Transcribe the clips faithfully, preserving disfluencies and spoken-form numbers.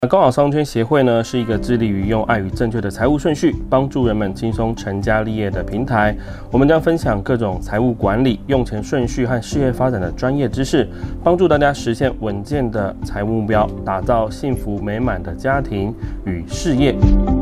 高好商圈协会呢，是一个致力于用爱与正确的财务顺序，帮助人们轻松成家立业的平台。我们将分享各种财务管理、用钱顺序和事业发展的专业知识，帮助大家实现稳健的财务目标，打造幸福美满的家庭与事业。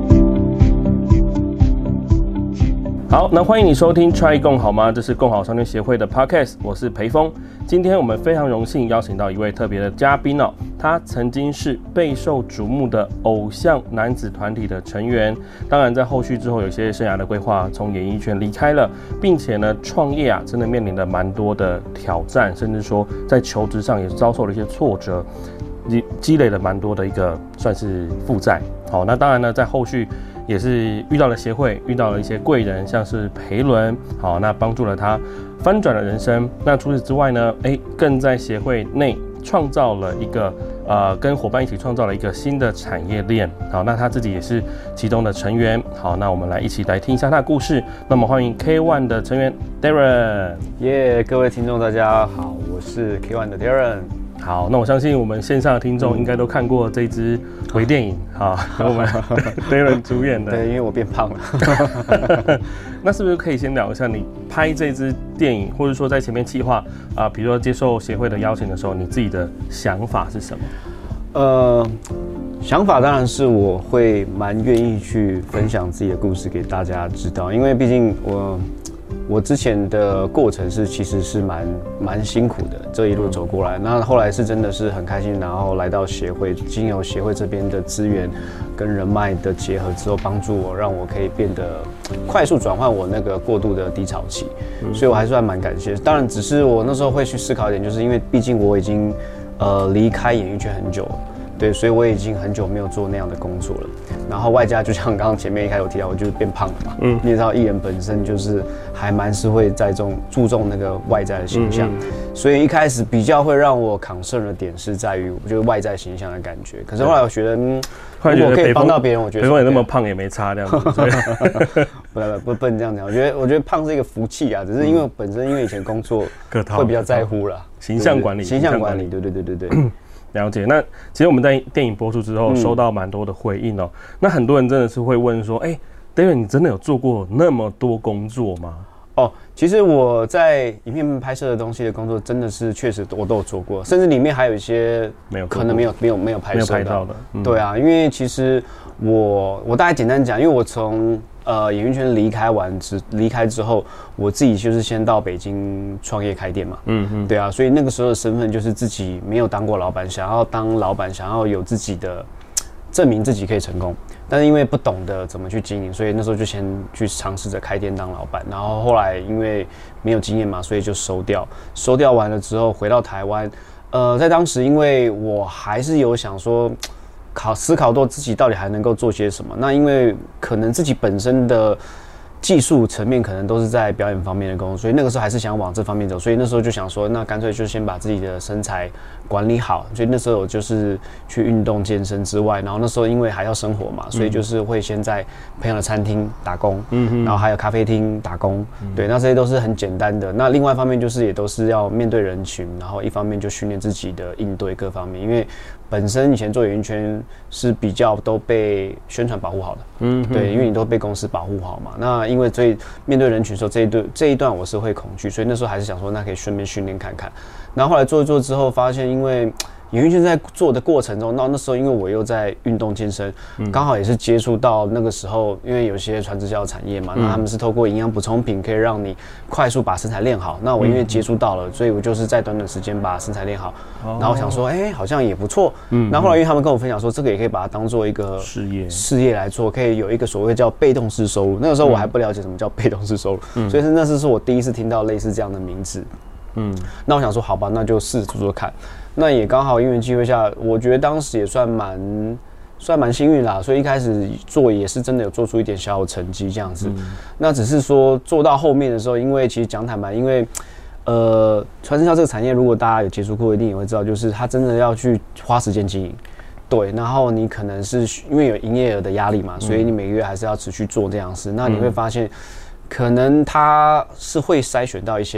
好，那欢迎你收听 Try 共好吗？这是共好商圈协会的 Podcast， 我是裴峰。今天我们非常荣幸邀请到一位特别的嘉宾哦，他曾经是备受瞩目的偶像男子团体的成员，当然在后续之后有一些生涯的规划，从演艺圈离开了，并且呢创业啊，真的面临了蛮多的挑战，甚至说在求职上也遭受了一些挫折，积累了蛮多的一个算是负债。好，那当然呢，在后续也是遇到了协会，遇到了一些贵人，像是培伦，好，那帮助了他翻转了人生。那除此之外呢，哎，更在协会内创造了一个呃，跟伙伴一起创造了一个新的产业链。好，那他自己也是其中的成员。好，那我们来一起来听一下他的故事。那么欢迎 K 一 的成员 Darren。 耶， yeah, 各位听众大家好，我是 K 一 的 Darren。 好，那我相信我们线上的听众应该都看过这支微电影，好，由我们 Darren 主演的。 对，因为我变胖了。 那是不是可以先聊一下你拍这支电影，或者说在前面企划啊，比如说接受协会的邀请的时候，你自己的想法是什么？ 呃，想法当然是我会蛮愿意去分享自己的故事给大家知道，因为毕竟我。我之前的过程是其实是蛮蛮辛苦的，这一路走过来，那后来是真的是很开心，然后来到协会，经由协会这边的资源跟人脉的结合之后，帮助我让我可以变得快速转换我那个过度的低潮期，所以我还算蛮感谢。当然，只是我那时候会去思考一点，就是因为毕竟我已经呃离开演艺圈很久了。对，所以我已经很久没有做那样的工作了，然后外加就像刚刚前面一开始有提到，我就是变胖了嘛，嗯，你也知道艺人本身就是还蛮是会在重注重那个外在的形象，嗯嗯，所以一开始比较会让我 concern 的点是在于，我觉得外在形象的感觉，可是后来我觉得，嗯，如果可以帮到别人，我觉得裴峰也那么胖也没差这样子， 不不不不能这样讲，我觉得我觉得胖是一个福气啊，只是因为本身因为以前工作会比较在乎啦， 形象管理， 形象管理，对对对对对。 了解，那其实我们在电影播出之后收到蛮多的回应哦、喔。嗯、那很多人真的是会问说：“哎、欸、，Darren， 你真的有做过那么多工作吗？” 哦，其实我在影片拍摄的东西的工作，真的是确实我都有做过，甚至里面还有一些没有可能没有没有没有拍摄到， 没有拍到的。嗯、 对啊，因为其实我我大概简单讲，因为我从呃演艺圈离开完之离开之后，我自己就是先到北京创业开店嘛，嗯嗯，对啊，所以那个时候的身份就是自己没有当过老板，想要当老板，想要有自己的证明自己可以成功，但是因为不懂得怎么去经营，所以那时候就先去尝试着开店当老板，然后后来因为没有经验嘛，所以就收掉，收掉完了之后回到台湾，呃，在当时因为我还是有想说。考思考到自己到底还能够做些什么？那因为可能自己本身的技术层面可能都是在表演方面的工作，所以那个时候还是想往这方面走。所以那时候就想说，那干脆就先把自己的身材管理好。所以那时候我就是去运动健身之外，然后那时候因为还要生活嘛，所以就是会先在朋友的餐厅打工，嗯，然后还有咖啡厅打工，嗯、对，那这些都是很简单的。那另外一方面就是也都是要面对人群，然后一方面就训练自己的应对各方面，因为。本身以前做演艺圈是比较都被宣传保护好的，嗯，对，因为你都被公司保护好嘛。那因为所以面对人群的时候，这一段这一段我是会恐惧，所以那时候还是想说，那可以顺便训练看看。然后后来做一做之后，发现因为演艺圈在做的过程中，那那时候因为我又在运动健身，刚、嗯、好也是接触到那个时候，因为有些传直销产业嘛，嗯、那他们是透过营养补充品可以让你快速把身材练好。那我因为接触到了，嗯、所以我就是在短短时间把身材练好。哦、然后想说，哎、欸，好像也不错。嗯。然后后来因为他们跟我分享说，这个也可以把它当做一个事业事业来做，可以有一个所谓叫被动式收入。那个时候我还不了解什么叫被动式收入，嗯、所以是那是我第一次听到类似这样的名字。嗯。那我想说，好吧，那就试着做做看。那也刚好因缘机会下，我觉得当时也算蛮算蛮幸运啦，所以一开始做也是真的有做出一点小小成绩这样子。嗯、那只是说做到后面的时候，因为其实讲坦白，因为呃传直销这个产业，如果大家有接触过，一定也会知道，就是它真的要去花时间经营。对，然后你可能是因为有营业额的压力嘛，所以你每个月还是要持续做这样事。嗯、那你会发现，可能它是会筛选到一些人。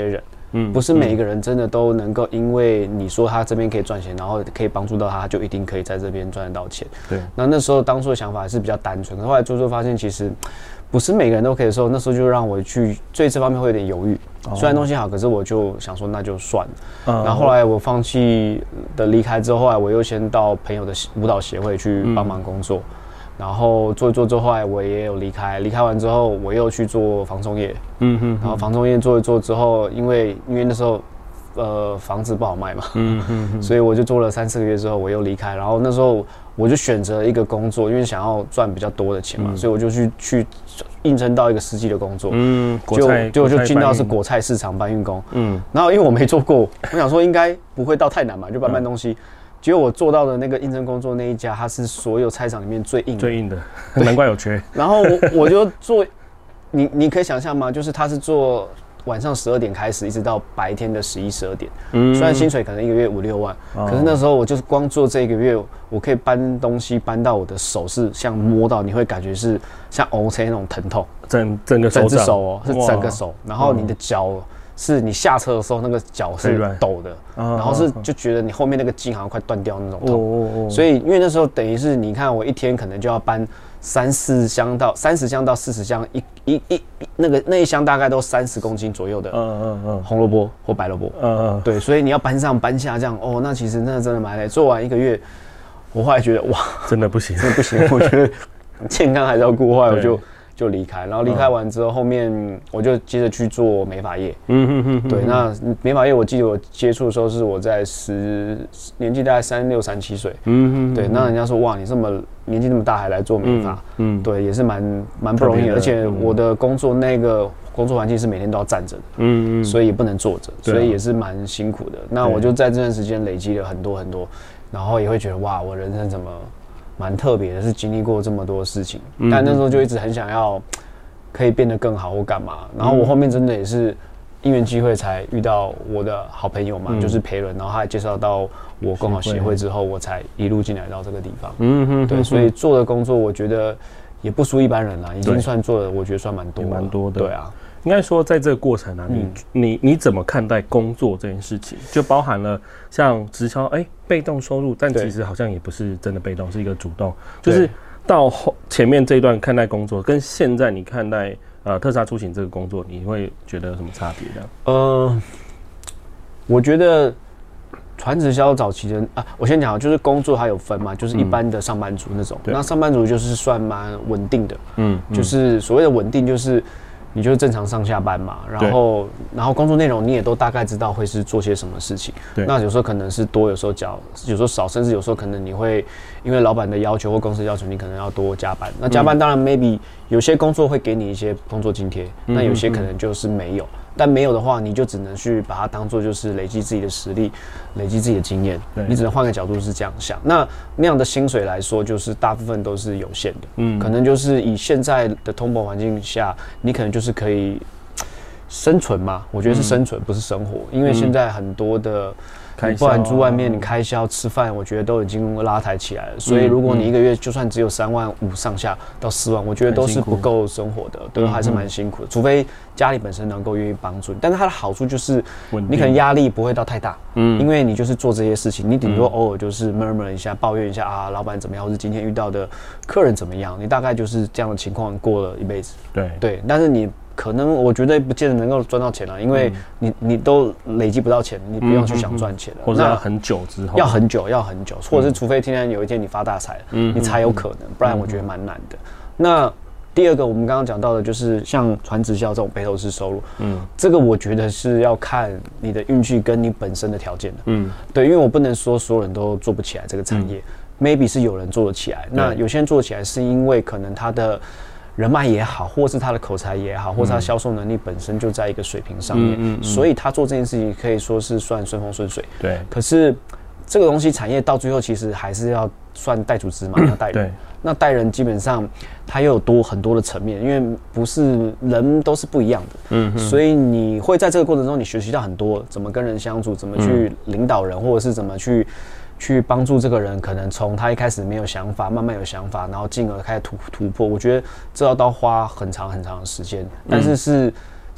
嗯，不是每一个人真的都能够因为你说他这边可以赚钱，然后可以帮助到他，他就一定可以在这边赚得到钱。对，那那时候当初的想法是比较单纯，可是后来做做发现其实不是每个人都可以的时候，那时候就让我去对这方面会有点犹豫。哦、虽然东西好，可是我就想说那就算了。嗯、然后后来我放弃的离开之后，后来我又先到朋友的舞蹈协会去帮忙工作。嗯，然后做一做之后，后来我也有离开，离开完之后，我又去做房仲业，嗯哼，然后房仲业做一做之后，因为因为那时候，呃，房子不好卖嘛，嗯哼，所以我就做了三四个月之后，我又离开，然后那时候我就选择一个工作，因为想要赚比较多的钱嘛，嗯、所以我就去去应征到一个司机的工作，嗯，就就就进到是果菜市场搬运工，嗯，然后因为我没做过，我想说应该不会到太难嘛，就搬搬东西。嗯，结果我做到的那个应征工作那一家，它是所有菜场里面最硬的， 最硬的，难怪有缺。 然后 我, 我就做，你你可以想象吗？就是他是做晚上十二点开始，一直到白天的十一十二点。嗯，虽然薪水可能一个月五六万，哦、可是那时候我就是光做这一个月，我可以搬东西搬到我的手是像摸到，你会感觉是像 O C 那种疼痛， 整整个手掌， 整只手哦，是整个手，然后你的脚。是你下车的时候，那个脚是抖的，然后是就觉得你后面那个筋好像快断掉那种痛，哦哦哦，所以因为那时候等于是你看我一天可能就要搬三四箱到三十箱到四十箱，一一一那个那一箱大概都三十公斤左右的，嗯嗯嗯，红萝卜或白萝卜，嗯嗯，对，所以你要搬上搬下这样，哦，那其实那真的蛮累。做完一个月，我后来觉得哇， 真的不行， 真的不行，我觉得健康还是要顾，后来我就。就离开，然后离开完之后，后面我就接着去做美发业。嗯哼哼哼。对，那美发业我记得我接触的时候是我在十年纪大概三六三七岁。嗯哼。对，那人家说哇，你这么年纪那么大还来做美发，嗯，嗯对，也是蛮蛮不容易的。而且我的工作那个工作环境是每天都要站着的，嗯嗯，所以也不能坐着，所以也是蛮辛苦的。那我就在这段时间累积了很多很多，然后也会觉得哇，我人生怎么？蛮特别的，是经历过这么多事情，嗯、但那时候就一直很想要可以变得更好或干嘛。然后我后面真的也是因缘机会才遇到我的好朋友嘛，嗯、就是培伦，然后他也介绍到我共好协会之后，我才一路进来到这个地方。嗯哼，对，所以做的工作我觉得也不输一般人啦，已经算做的，我觉得算蛮多， 蛮多的。 对啊。 应该说，在这个过程啊，你、嗯、你你怎么看待工作这件事情？就包含了像直销，哎、欸，被动收入，但其实好像也不是真的被动，是一个主动。就是到后前面这一段看待工作，跟现在你看待呃特斯拉出行这个工作，你会觉得有什么差别呢？呃， 我觉得传直销早期的啊，我先讲，就是工作还有分嘛，就是一般的上班族那种。嗯、那上班族就是算蛮稳定的，嗯，就是所谓的稳定就是。你就是正常上下班嘛，然后然后工作内容你也都大概知道会是做些什么事情。对，那有时候可能是多，有时候少，有时候少，甚至有时候可能你会因为老板的要求或公司要求，你可能要多加班。那加班当然 maybe 有些工作会给你一些工作津贴，嗯、那有些可能就是没有。但没有的话，你就只能去把它当做就是累积自己的实力，累积自己的经验。你只能换个角度是这样想。那那样的薪水来说，就是大部分都是有限的。嗯，可能就是以现在的通膨环境下，你可能就是可以生存嘛。我觉得是生存，嗯、不是生活，因为现在很多的。不然住外面，你开销、吃饭，我觉得都已经拉抬起来了。所以如果你一个月就算只有三万五上下到四万，我觉得都是不够生活的，都还是蛮辛苦的。除非家里本身能够愿意帮助你，但是它的好处就是你可能压力不会到太大，嗯，因为你就是做这些事情，你顶多偶尔就是 murmur 一下、抱怨一下啊，老板怎么样，或是今天遇到的客人怎么样，你大概就是这样的情况过了一辈子。对对，但是你。可能我觉得不见得能够赚到钱了，因为你你都累积不到钱，你不用去想赚钱了， 或者要很久之后， 要很久要很久，或者是除非天天有一天你发大财了，嗯、你才有可能，不然我觉得蛮难的。嗯、那第二个我们刚刚讲到的就是像传直销这种背后式收入，嗯，这个我觉得是要看你的运气跟你本身的条件的，嗯，对，因为我不能说所有人都做不起来这个产业，嗯、，maybe 是有人做得起来，那有些人做得起来是因为可能他的。人脉也好，或是他的口才也好，或是他销售能力本身就在一个水平上面，嗯嗯嗯、所以他做这件事情可以说是算顺风顺水。对。可是这个东西产业到最后其实还是要算带组织嘛，要带人。对。那带人基本上他又有多很多的层面，因为不是人都是不一样的，嗯，所以你会在这个过程中你学习到很多，怎么跟人相处，怎么去领导人，或者是怎么去。去帮助这个人，可能从他一开始没有想法，慢慢有想法，然后进而开始突突破。我觉得这要到花很长很长的时间，但是是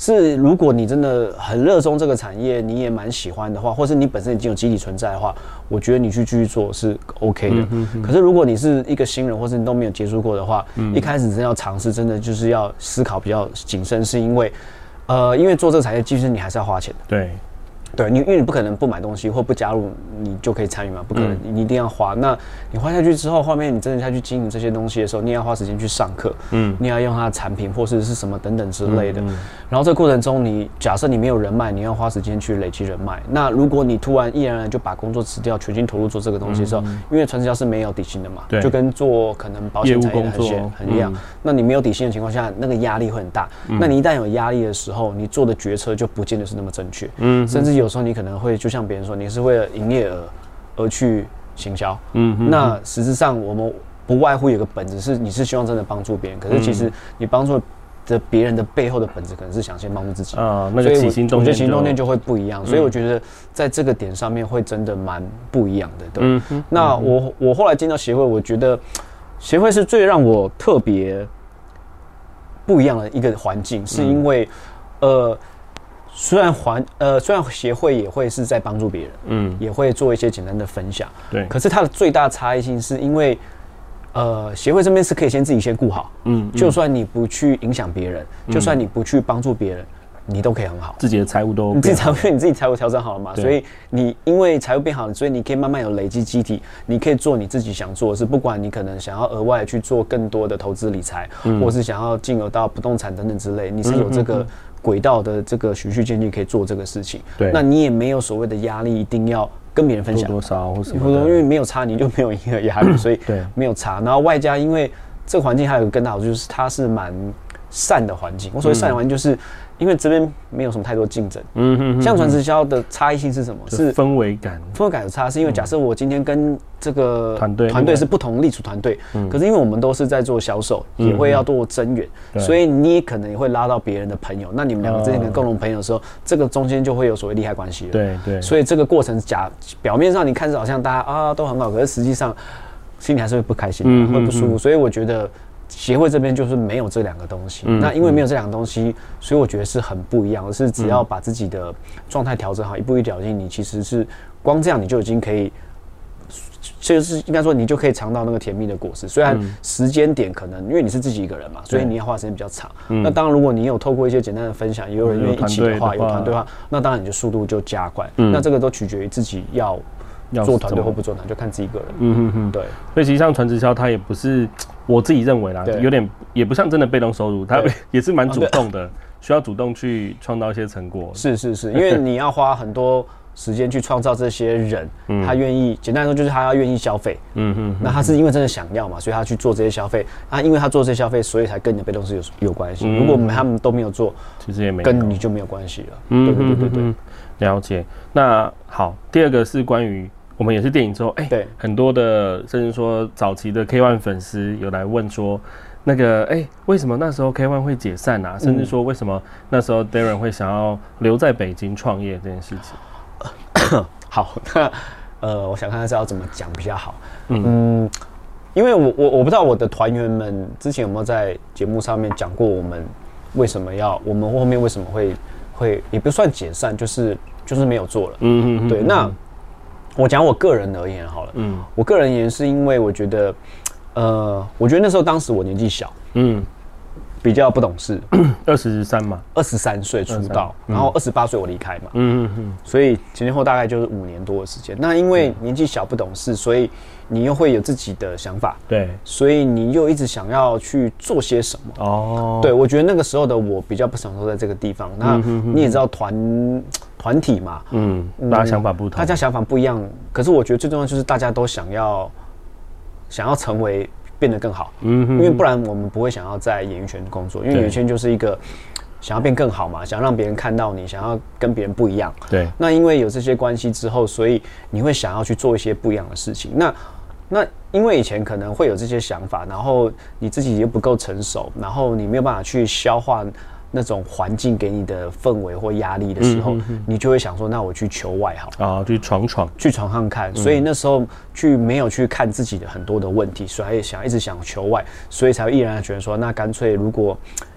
是如果你真的很热衷这个产业，你也蛮喜欢的话，或是你本身已经有基底存在的话，我觉得你去继续做是 OK 的。嗯、可是如果你是一个新人，或是你都没有接触过的话，嗯、一开始真的要尝试，真的就是要思考比较谨慎，是因为，呃，因为做这个产业，其实你还是要花钱的。 对。 对，你因为你不可能不买东西或不加入，你就可以参与嘛，不可能，你一定要花。那你花下去之后，后面你真的下去经营这些东西的时候，你也要花时间去上课，嗯，你要用它的产品或是是什么等等之类的。嗯嗯、然后这个过程中，你假设你没有人脉，你要花时间去累积人脉。那如果你突然毅然而然就把工作辞掉，全心投入做这个东西的时候，嗯嗯、因为传直销是没有底薪的嘛，就跟做可能保险产业很很一样。嗯、那你没有底薪的情况下，那个压力会很大。嗯、那你一旦有压力的时候，你做的决策就不见得是那么正确，嗯，甚至有时候你可能会。就像别人说，你是为了营业额而去行销，嗯哼哼，那实质上我们不外乎有个本质是，你是希望真的帮助别人，可是其实你帮助的别人的背后的本质，可能是想先帮助自己啊。那个起心动念， 我觉得起心动念就会不一样，嗯、所以我觉得在这个点上面会真的蛮不一样的。对，嗯哼，那我我后来进到协会，我觉得协会是最让我特别不一样的一个环境，是因为、嗯、呃。虽然环呃，虽然协会也会是在帮助别人，嗯，也会做一些简单的分享，对。可是它的最大差异性是因为，呃，协会这边是可以先自己先顾好，嗯，就算你不去影响别人，嗯、就算你不去帮助别人，你都可以很好， 自己的财务都， 你自己财务你自己财务调整好了嘛，所以你因为财务变好了，所以你可以慢慢有累积基体，你可以做你自己想做的事，不管你可能想要额外去做更多的投资理财，嗯、或是想要进而到不动产等等之类，你是有这个。嗯嗯嗯轨道的这个循序渐进可以做这个事情，对，那你也没有所谓的压力，一定要跟别人分享多多少或什么的， 因为没有差你就没有一个压力，所以没有差。然后外加因为这个环境还有一个更大好处就是它是蛮善的环境。我所谓善的环境就是。因为这边没有什么太多竞争，嗯哼，像传直销的差异性是什么？ 是氛围感， 氛围感有差，是因为假设我今天跟这个团队团队是不同隶属团队，嗯，可是因为我们都是在做销售，嗯、也会要做增援，嗯、所以你也可能也会拉到别人的朋友，那你们两个之间可能共同朋友的时候，哦、这个中间就会有所谓利害关系了， 对对， 所以这个过程假表面上你看着好像大家啊都很好，可是实际上心里还是会不开心，嗯、会不舒服，所以我觉得。协会这边就是没有这两个东西，嗯、那因为没有这两个东西，所以我觉得是很不一样的。是只要把自己的状态调整好，一步一脚印，你其实是光这样你就已经可以，就是应该说你就可以尝到那个甜蜜的果实。虽然时间点可能因为你是自己一个人嘛，所以你要花时间比较长。嗯、那当然，如果你有透过一些简单的分享，也有人愿意一起的话，有团队的话，那当然你的速度就加快。嗯、那这个都取决于自己要。做团队或不做团队，就看自己个人。嗯哼哼，对。 所以实际上传直销它也不是我自己认为啦，有点也不像真的被动收入，它也是蛮主动的，需要主动去创造一些成果。 是是是，因为你要花很多时间去创造这些人，嗯、他愿意，简单来说就是他要愿意消费。嗯哼，那他是因为真的想要嘛，所以他去做这些消费。啊，因为他做这些消费，所以才跟你的被动是有有关系。嗯、如果他们都没有做， 其实也没跟你就没有关系了。嗯，对对对对对， 了解。那好，第二个是关于。我们也是电影之后，哎、欸，对，很多的甚至说早期的 K 一 粉丝有来问说，那个哎、欸，为什么那时候 K 一 会解散啊？甚至说为什么那时候 Darren 会想要留在北京创业这件事情？ 好，那呃，我想看看是要怎么讲比较好。嗯，嗯因为我我我不知道我的团员们之前有没有在节目上面讲过，我们为什么要，我们后面为什么会会也不算解散，就是就是没有做了。嗯嗯，对，那。我讲我个人而言好了，嗯，我个人而言是因为我觉得，呃，我觉得那时候当时我年纪小，嗯，比较不懂事， 二十三嘛， 二十三岁出道，嗯、然后二十八岁我离开嘛，嗯嗯嗯，所以前前后大概就是五年多的时间。那因为年纪小不懂事，所以你又会有自己的想法，对，所以你又一直想要去做些什么，哦，对，我觉得那个时候的我比较不享受在这个地方。那你也知道团。团体嘛， 嗯，大家想法不同， 大家想法不一样。可是我觉得最重要就是大家都想要，想要成为变得更好，嗯哼，因为不然我们不会想要在演艺圈工作，因为演艺圈就是一个想要变更好嘛，想让别人看到你，想要跟别人不一样。对，那因为有这些关系之后，所以你会想要去做一些不一样的事情。那那因为以前可能会有这些想法，然后你自己又不够成熟，然后你没有办法去消化。那种环境给你的氛围或压力的时候，嗯、哼哼你就会想说，那我去求外好啊，去闯闯， 去闯看看。嗯、所以那时候去没有去看自己的很多的问题，所以想一直想求外，所以才会毅然决然说，那干脆如果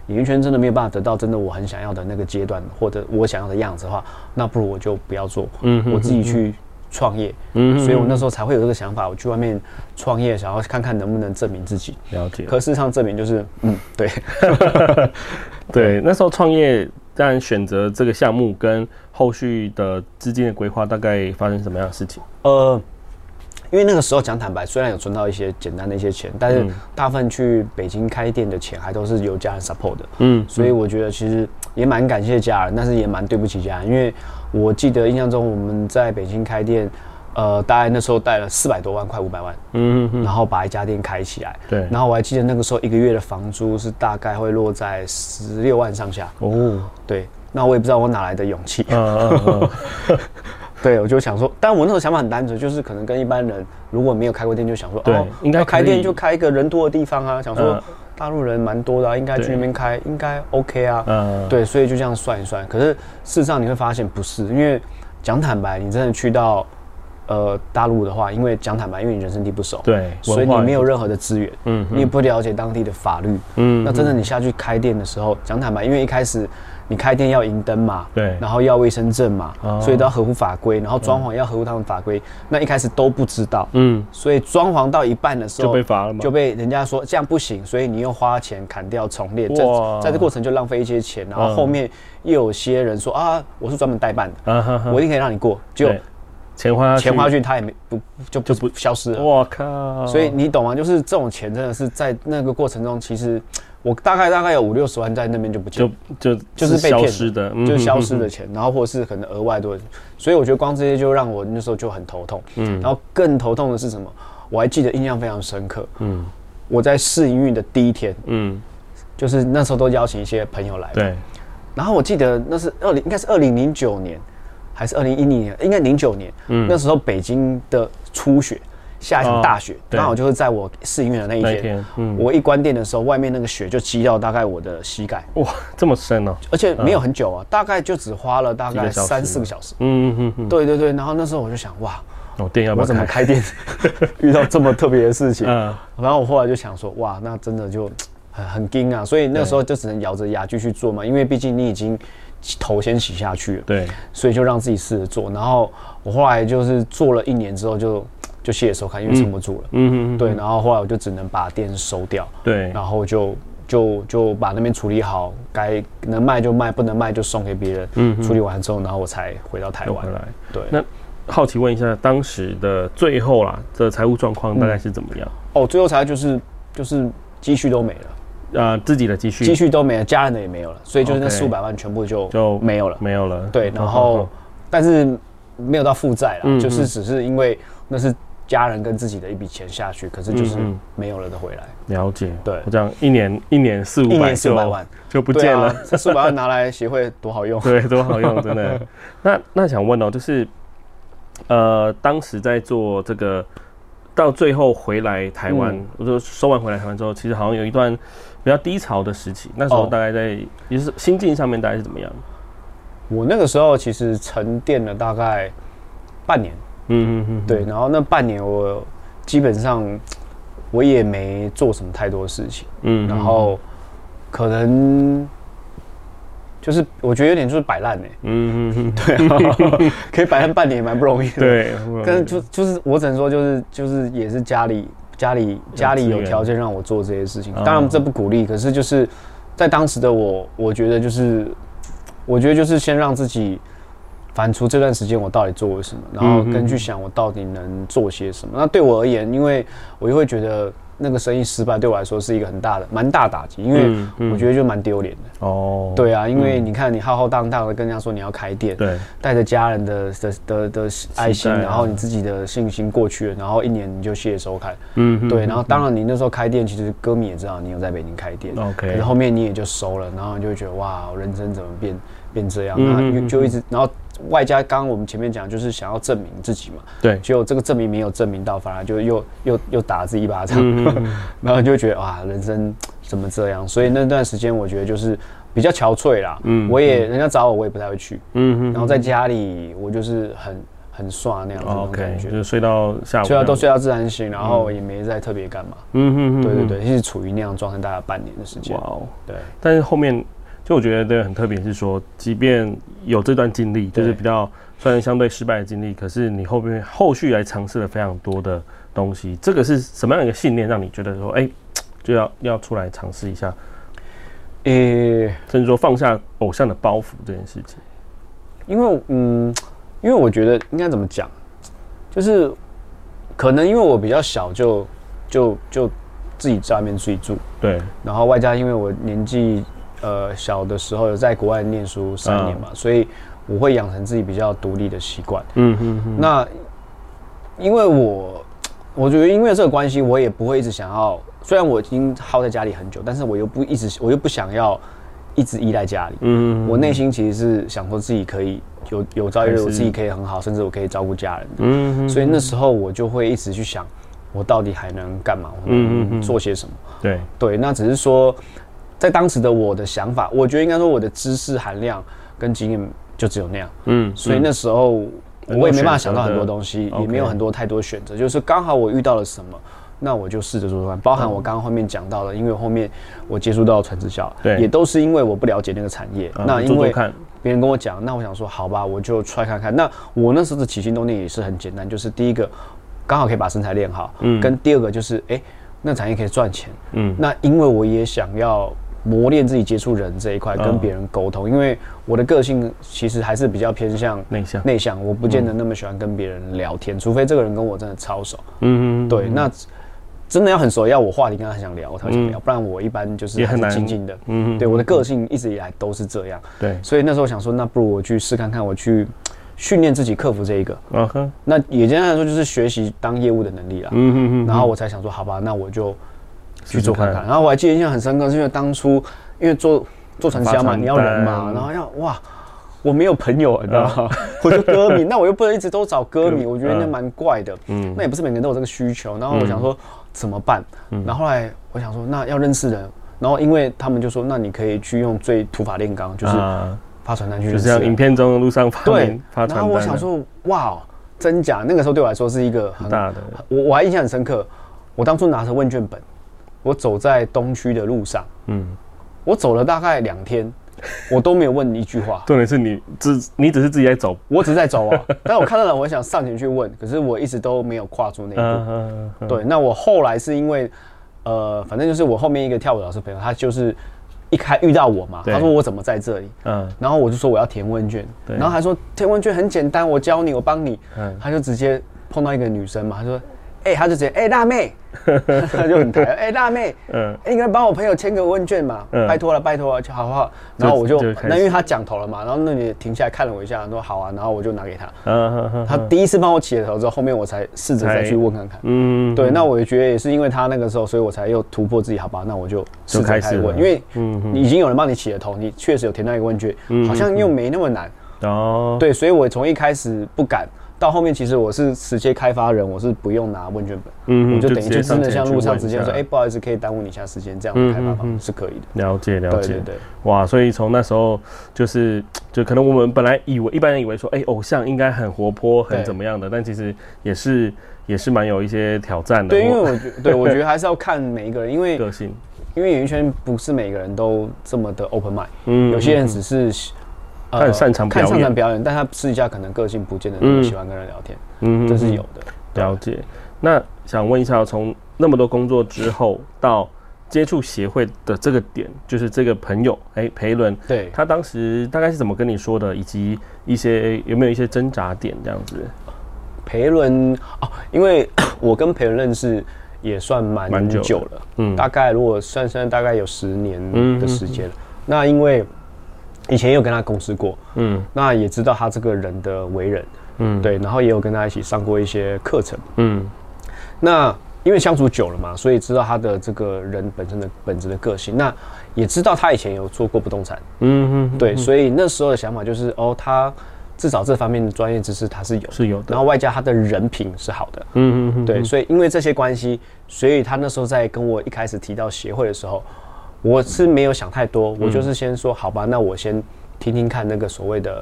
演艺圈真的没有办法得到真的我很想要的那个阶段，或者我想要的样子的话，那不如我就不要做，嗯，我自己去创业，嗯，所以我那时候才会有这个想法，我去外面创业，想要看看能不能证明自己。 了解。 可事实上证明就是，嗯，对， 对，那时候创业。当然，选择这个项目跟后续的资金的规划，大概发生什么样的事情？ 呃，因为那个时候讲坦白，虽然有存到一些简单的一些钱，但是大部分去北京开店的钱还都是由家人 support 的。嗯，所以我觉得其实也蛮感谢家人，但是也蛮对不起家人，因为我记得印象中我们在北京开店。呃，大概那时候贷了四百多万，快五百万，嗯嗯，然后把一家店开起来，对，然后我还记得那个时候一个月的房租是大概会落在十六万上下，哦，对，那我也不知道我哪来的勇气，嗯嗯嗯，对，我就想说，但我那时候想法很单纯，就是可能跟一般人如果没有开过店，就想说，哦，应该开店就开一个人多的地方啊，想说大陆人蛮多的、啊，应该去那边开，应该 OK 啊，嗯，对，所以就这样算一算，可是事实上你会发现不是，因为讲坦白，你真的去到。呃，大陆的话，因为讲坦白，因为你人生地不熟，对，所以你没有任何的资源，嗯，你也不了解当地的法律，嗯，那真的你下去开店的时候，讲坦白，因为一开始你开店要银灯嘛，对，然后要卫生证嘛，哦、所以都要合乎法规，然后装潢要合乎他们法规，那一开始都不知道，嗯，所以装潢到一半的时候就被罚了嘛， 就被人家说这样不行，所以你又花钱砍掉重练，在在这过程就浪费一些钱，然后后面又有些人说啊，我是专门代办的，啊、我一定可以让你过，就。 钱花下去， 钱花下去，他也没不就就不消失了。我靠！所以你懂吗？就是这种钱真的是在那个过程中，其实我大概大概有五六十万在那边就不见， 就就就是被骗消失的， 就是消失的钱，然后或者是可能额外多，所以我觉得光这些就让我那时候就很头痛。嗯，然后更头痛的是什么？我还记得印象非常深刻。嗯，我在试营运的第一天，嗯，就是那时候都邀请一些朋友来，对，然后我记得那是二零应该是二零零九年。还是二零一零年，应该零九年，嗯，那时候北京的初雪，下一场大雪，刚、哦、好就是在我试营运的那一天，那一天嗯、我一关店的时候，外面那个雪就积到大概我的膝盖， 哇，这么深哦， 而且没有很久啊，嗯、大概就只花了大概三四个小时，嗯嗯嗯，对对对，然后那时候我就想，哇， 我店要不要我怎么开店遇到这么特别的事情？嗯，然后我后来就想说，哇，那真的就很很惊啊，所以那时候就只能咬着牙继续做嘛，因为毕竟你已经。头先洗下去了，对，所以就让自己试着做。然后我后来就是做了一年之后就就谢谢收看，因为撑不住了，嗯嗯，对。然后后来我就只能把店收掉，对，然后就就就把那边处理好，该能卖就卖，不能卖就送给别人。嗯，处理完之后，然后我才回到台湾来。对， 那好奇问一下，当时的最后啦，这财务状况大概是怎么样？ 嗯、哦，最后才就是就是积蓄都没了。 呃，自己的积蓄积蓄都没了，家人的也没有了，所以就是那四五百万全部就就没有了， 没有了。 对，然后、哦、但是没有到负债啦，嗯、就是只是因为那是家人跟自己的一笔钱下去，可是就是没有了的回来。 了解，对，我这样一年一年四五百，一年四五百万就不见了。 这四五百万拿来协会多好用， 对，多好用，真的。那那想问哦，就是呃，当时在做这个。到最后回来台湾，我说收完回来台湾之后，其实好像有一段比较低潮的时期。那时候大概在，也是心境上面大概是怎么样？ 我那个时候其实沉淀了大概半年，嗯嗯嗯，对。然后那半年我基本上我也没做什么太多事情，嗯，然后可能。就是我觉得有点就是摆烂哎，嗯嗯嗯，对，可以摆烂半年也蛮不容易的，对，但是就就是我只能说就是就是也是家里家里家里有条件让我做这些事情，当然这不鼓励，可是就是在当时的我，我觉得就是我觉得就是先让自己反刍这段时间我到底做了什么，然后跟去想我到底能做些什么。那对我而言，因为我又会觉得。那个生意失败对我来说是一个很大的、蛮大打击，因为我觉得就蛮丢脸的。哦，对啊，因为你看你浩浩荡荡的跟人家说你要开店，对，带着家人的的的的爱心，然后你自己的信心过去了，然后一年你就谢收开，嗯，对，然后当然你那时候开店，其实歌迷也知道你有在北京开店 ，OK， 可是后面你也就收了，然后你就会觉得哇，我人生怎么变变这样？那就一直，然后。外加刚刚我们前面讲，就是想要证明自己嘛，对，结果这个证明没有证明到，反而就又又又打自己一巴掌，嗯嗯然后就会觉得哇，人生怎么这样？所以那段时间我觉得就是比较憔悴啦，嗯，我也人家找我，我也不太会去，嗯然后在家里我就是很很爽那样子的感觉， okay, 就是睡到下午， 睡到都睡到自然醒，然后也没在特别干嘛。嗯哼哼，对对对，一直处于那样的状态，大概半年的时间。哇哦，对。但是后面，就我觉得这个很特别，是说，即便有这段经历，就是比较虽然相对失败的经历，可是你后面后续来尝试了非常多的东西。这个是什么样的一个信念，让你觉得说，哎、欸，就要要出来尝试一下？呃、欸，甚至说放下偶像的包袱这件事情。 因为嗯。因为我觉得应该怎么讲，就是可能因为我比较小就就就自己在外面自己住， 对， 然后外加因为我年纪呃小的时候有在国外念书三年嘛，嗯、所以我会养成自己比较独立的习惯。嗯哼哼。那因为我我觉得因为这个关系，我也不会一直想要，虽然我已经耗在家里很久，但是我又不一直我又不想要一直依赖家里。嗯，我内心其实是想说自己可以。有有朝一日我自己可以很好，甚至我可以照顾家人的。嗯哼，所以那时候我就会一直去想，我到底还能干嘛？我能做些什么？对对，那只是说，在当时的我的想法，我觉得应该说我的知识含量跟经验就只有那样。嗯，所以那时候我也没办法想到很多东西，也没有很多太多选择，就是刚好我遇到了什么。那我就试着做做看，包含我刚刚后面讲到的，因为后面我接触到传直销，也都是因为我不了解那个产业。嗯、那因为别人跟我讲，那我想说，好吧，我就 try 看看。那我那时候的起心动念也是很简单，就是第一个，刚好可以把身材练好，嗯，跟第二个就是，哎、欸，那产业可以赚钱，嗯，那因为我也想要磨练自己接触人这一块，跟别人沟通，因为我的个性其实还是比较偏向内向， 内向，我不见得那么喜欢跟别人聊天，除非这个人跟我真的超熟，嗯嗯，对，那。真的要很熟，要我话题跟他很想聊，我才会想聊，嗯、不然我一般就是很静静的。嗯，对，我的个性一直以来都是这样。对，所以那时候想说，那不如我去试看看，我去训练自己克服这一个。嗯哼，那也简单来说就是学习当业务的能力啦。嗯哼哼。然后我才想说，好吧，那我就去做看看。然后我还记得印象很深刻，是因为当初因为做做传销嘛，你要人嘛，然后要哇。我没有朋友，你知道吗？我就歌迷，那我又不能一直都找歌迷，我觉得那蛮怪的。嗯，那也不是每个人都有这个需求。然后我想说怎么办？然后后来我想说，那要认识人。然后因为他们就说，那你可以去用最土法炼钢，就是发传单去认识人， 就是像影片中路上发对发传单。 然后我想说，哇，真假？那个时候对我来说是一个很大的。我我还印象很深刻，我当初拿着问卷本，我走在东区的路上，嗯，我走了大概两天。我都没有问一句话， 重点是你只你只是自己在走， 我只是在走啊。但我看到了，我想上前去问，可是我一直都没有跨出那一步。Uh, uh, uh. 对，那我后来是因为，呃，反正就是我后面一个跳舞老师朋友，他就是一开遇到我嘛，他说我怎么在这里，嗯，然后我就说我要填问卷，然后他说填问卷很简单，我教你，我帮你，嗯，他就直接碰到一个女生嘛，他说，哎、欸，他就直接哎、欸、辣妹。他就很抬，哎、欸，辣妹，嗯，哎、欸，你可以帮我朋友签个问卷嘛，嗯、拜托了，拜托了，好不好？然后我就，就那因为他讲头了嘛，然后那你停下来看了我一下，说好啊，然后我就拿给他，嗯嗯、他第一次帮我起了头之后，后面我才试着再去问看看，嗯，对，那我也觉得也是因为他那个时候，所以我才又突破自己，好吧，那我就试着开始问，因为你已经有人帮你起了头，你确实有填到一个问卷，嗯、好像又没那么难，哦，对，所以我从一开始不敢。到后面其实我是直接开发人，我是不用拿问卷本，嗯，我就等于就真的像路上直接说，哎、欸，不好意思，可以耽误你一下时间，这样的开发方式是可以的。 了解了解， 对对对， 哇，所以从那时候就是就可能我们本来以为一般人以为说，哎、欸，偶像应该很活泼，很怎么样的，但其实也是也是蛮有一些挑战的。 对，因为我觉对我觉得还是要看每一个人，因为个性， 因为演艺圈不是每个人都这么的 open mind，嗯，有些人只是。 他很擅长表演， 看擅长表演，但他私底下可能个性不见得那么喜欢跟人聊天，嗯，这是有的。 了解。那想问一下，从那么多工作之后到接触协会的这个点，就是这个朋友，哎、欸，裴伦， 对， 他当时大概是怎么跟你说的，以及一些有没有一些挣扎点这样子？ 裴伦哦，因为我跟裴伦认识也算蛮久了，嗯，大概如果算算大概有十年的时间了。嗯、那因为以前也有跟他共事过，嗯，那也知道他这个人的为人，嗯，对，然后也有跟他一起上过一些课程，嗯，那因为相处久了嘛，所以知道他的这个人本身的本质的个性，那也知道他以前有做过不动产，嗯嗯，对，所以那时候的想法就是哦，他至少这方面的专业知识他是有是有的， 然后外加他的人品是好的，嗯嗯，对，所以因为这些关系，所以他那时候在跟我一开始提到协会的时候。我是没有想太多，我就是先说好吧，那我先听听看那个所谓的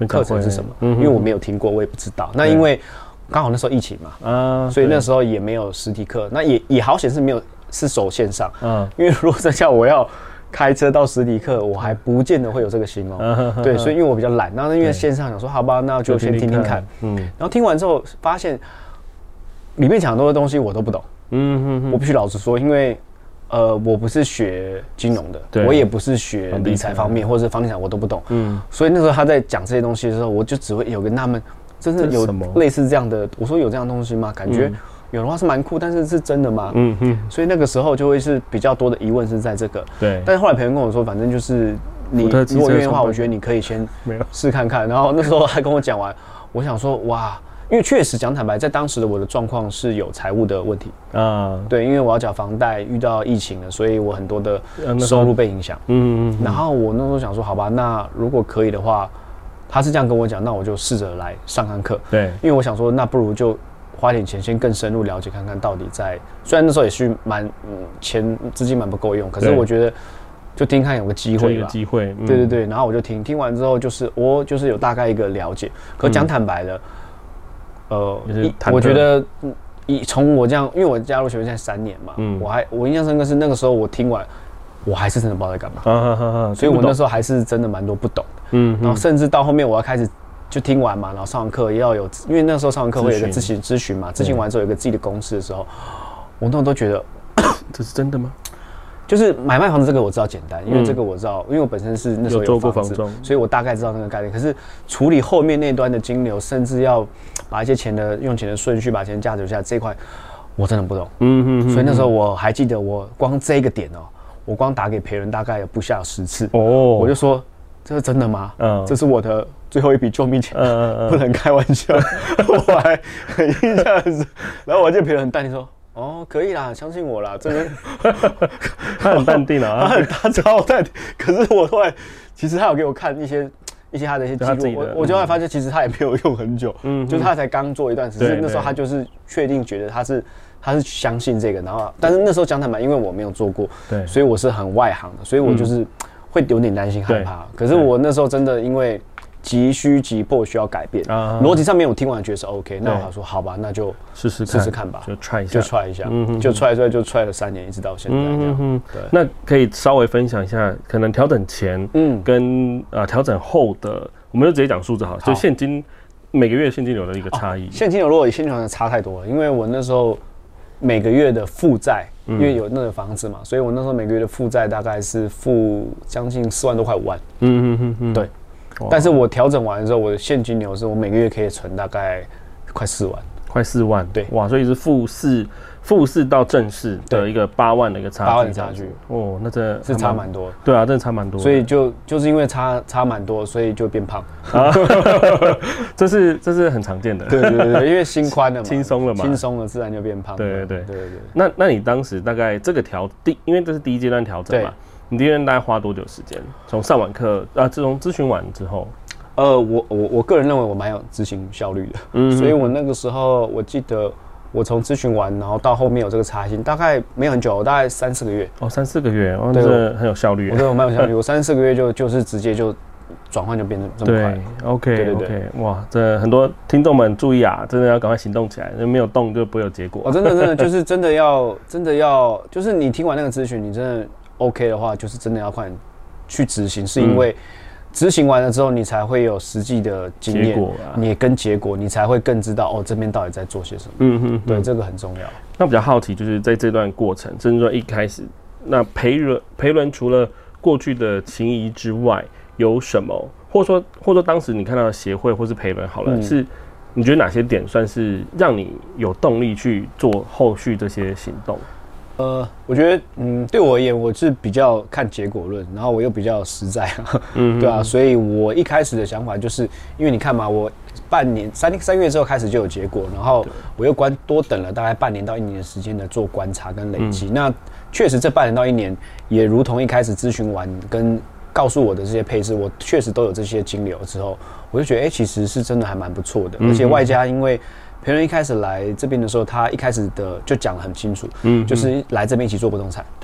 课程是什么，嗯、因为我没有听过，我也不知道。那因为刚好那时候疫情嘛，啊，所以那时候也没有实体课，那也也好险是没有是走线上，嗯，因为如果真叫我要开车到实体课，我还不见得会有这个心哦、喔。嗯、对，所以因为我比较懒，然后因为线上想说好吧，那就先听听看，嗯，然后听完之后发现里面讲很多的东西我都不懂，嗯哼哼，我必须老实说，因为。呃，我不是学金融的，我也不是学理财方面或者房地产，我都不懂。嗯，所以那时候他在讲这些东西的时候，我就只会有个纳闷，真的有类似这样的？我说有这样的东西吗？感觉有的话是蛮酷，但是是真的吗？嗯嗯。所以那个时候就会是比较多的疑问是在这个。对。但是后来培仁跟我说，反正就是你如果愿意的话，我觉得你可以先试看看。然后那时候还跟我讲完，我想说哇。因为确实讲坦白，在当时的我的状况是有财务的问题啊，对，因为我要缴房贷，遇到疫情了，所以我很多的收入被影响。嗯嗯。然后我那时候想说，好吧，那如果可以的话，他是这样跟我讲，那我就试着来上看课。对，因为我想说，那不如就花点钱，先更深入了解看看到底在。虽然那时候也是蛮嗯钱资金蛮不够用，可是我觉得就听看有个机会吧。有机会。嗯、对对对，然后我就听听完之后，就是我就是有大概一个了解。可讲坦白的。呃，我觉得以从我这样，因为我加入学院现在三年嘛，嗯，我还我印象深刻是那个时候我听完，我还是真的不知道在干嘛，啊啊啊啊、所以我那时候还是真的蛮多不懂的，嗯，然后甚至到后面我要开始就听完嘛，然后上完课也要有，因为那时候上完课会有一个咨询咨询嘛，咨询完之后有一个自己的公式的时候，我那时候都觉得这是真的吗？就是买卖房子这个我知道简单，因为这个我知道，因为我本身是那时候有房子，所以我大概知道那个概念。可是处理后面那端的金流，甚至要把一些钱的用钱的顺序，把钱价值留下来这一块，我真的不懂。嗯嗯。所以那时候我还记得，我光这个点哦、喔，我光打给培仁大概有不下十次。哦。我就说，这是真的吗？嗯。这是我的最后一笔救命钱，嗯嗯不能开玩笑。我还很印象很深，然后我记得培仁很淡定说。哦，可以啦，相信我啦，真的。 他很淡定啊， 他很他超淡定。可是我后来，其实他有给我看一些一些他的一些记录，我我就会发现，其实他也没有用很久，嗯，就是他才刚做一段时间，那时候他就是确定觉得他是他是相信这个，然后但是那时候讲坦白，因为我没有做过，对，所以我是很外行的，所以我就是会有点担心害怕。可是我那时候真的因为。急需急迫需要改变，逻辑上面我听完觉得是 OK， 那我说好吧，那就试试试试看吧， 就 try 一下， 就 try 一下，嗯、就 try try 就 try 了三年，一直到现在这样。嗯、 对，那可以稍微分享一下，可能调整前，嗯，跟呃调整后的，我们就直接讲数字好，就现金每个月现金流的一个差异。 哦、现金流如果以现金流差太多了，因为我那时候每个月的负债，嗯、因为有那个房子嘛，所以我那时候每个月的负债大概是负将近四万多块五万。嗯嗯嗯嗯，对。但是我调整完之后，我的现金流是我每个月可以存大概快四万， 快四万， 对， 哇，所以是负四，负四到正四的一个八万的一个差距， 八万的差距， 哦，那这是差蛮多， 对啊，真的差蛮多， 所以就就是因为差差蛮多，所以就变胖，啊、 这是这是很常见的， 对对对，因为心宽了嘛， 轻松了嘛， 轻松了自然就变胖， 对对对对对。 那那你当时大概这个调第，因为这是第一阶段调整嘛，你第一阶段大概花多久时间？从上完课啊，自从咨询完之后。 呃，我我我个人认为我蛮有执行效率的，嗯，所以我那个时候我记得我从咨询完，然后到后面有这个差薪，大概没有很久，大概三四个月。 哦，三四个月，哦，真的很有效率。 我觉得我蛮有效率，我三四个月就就是直接就转换就变得这么快。 对 ，OK， 对对对 ，OK， 哇，这很多听众们注意啊，真的要赶快行动起来，没有动就不会有结果。 哦，真的真的就是真的要真的要，就是你听完那个咨询，你真的 OK 的话，就是真的要快点去执行，是因为。嗯执行完了之后，你才会有实际的经验，啊、你也跟结果，你才会更知道哦，这边到底在做些什么。嗯哼，对，这个很重要。 那比较好奇，就是在这段过程，甚至说一开始，那培伦培伦除了过去的情谊之外，有什么，或者说或者说当时你看到的协会或是培伦好了，嗯、是你觉得哪些点算是让你有动力去做后续这些行动？ 呃，我觉得，嗯，对我而言，我是比较看结果论，然后我又比较实在，嗯，对啊，所以我一开始的想法就是，因为你看嘛，我半年三三月之后开始就有结果，然后我又观多等了大概半年到一年的时间的做观察跟累积，嗯、那确实这半年到一年，也如同一开始咨询完跟告诉我的这些配置，我确实都有这些金流之后，我就觉得，哎、欸，其实是真的还蛮不错的，嗯、而且外加因为。培伦一开始来这边的时候，他一开始的就讲得很清楚，嗯，就是来这边一起做不动产， 对。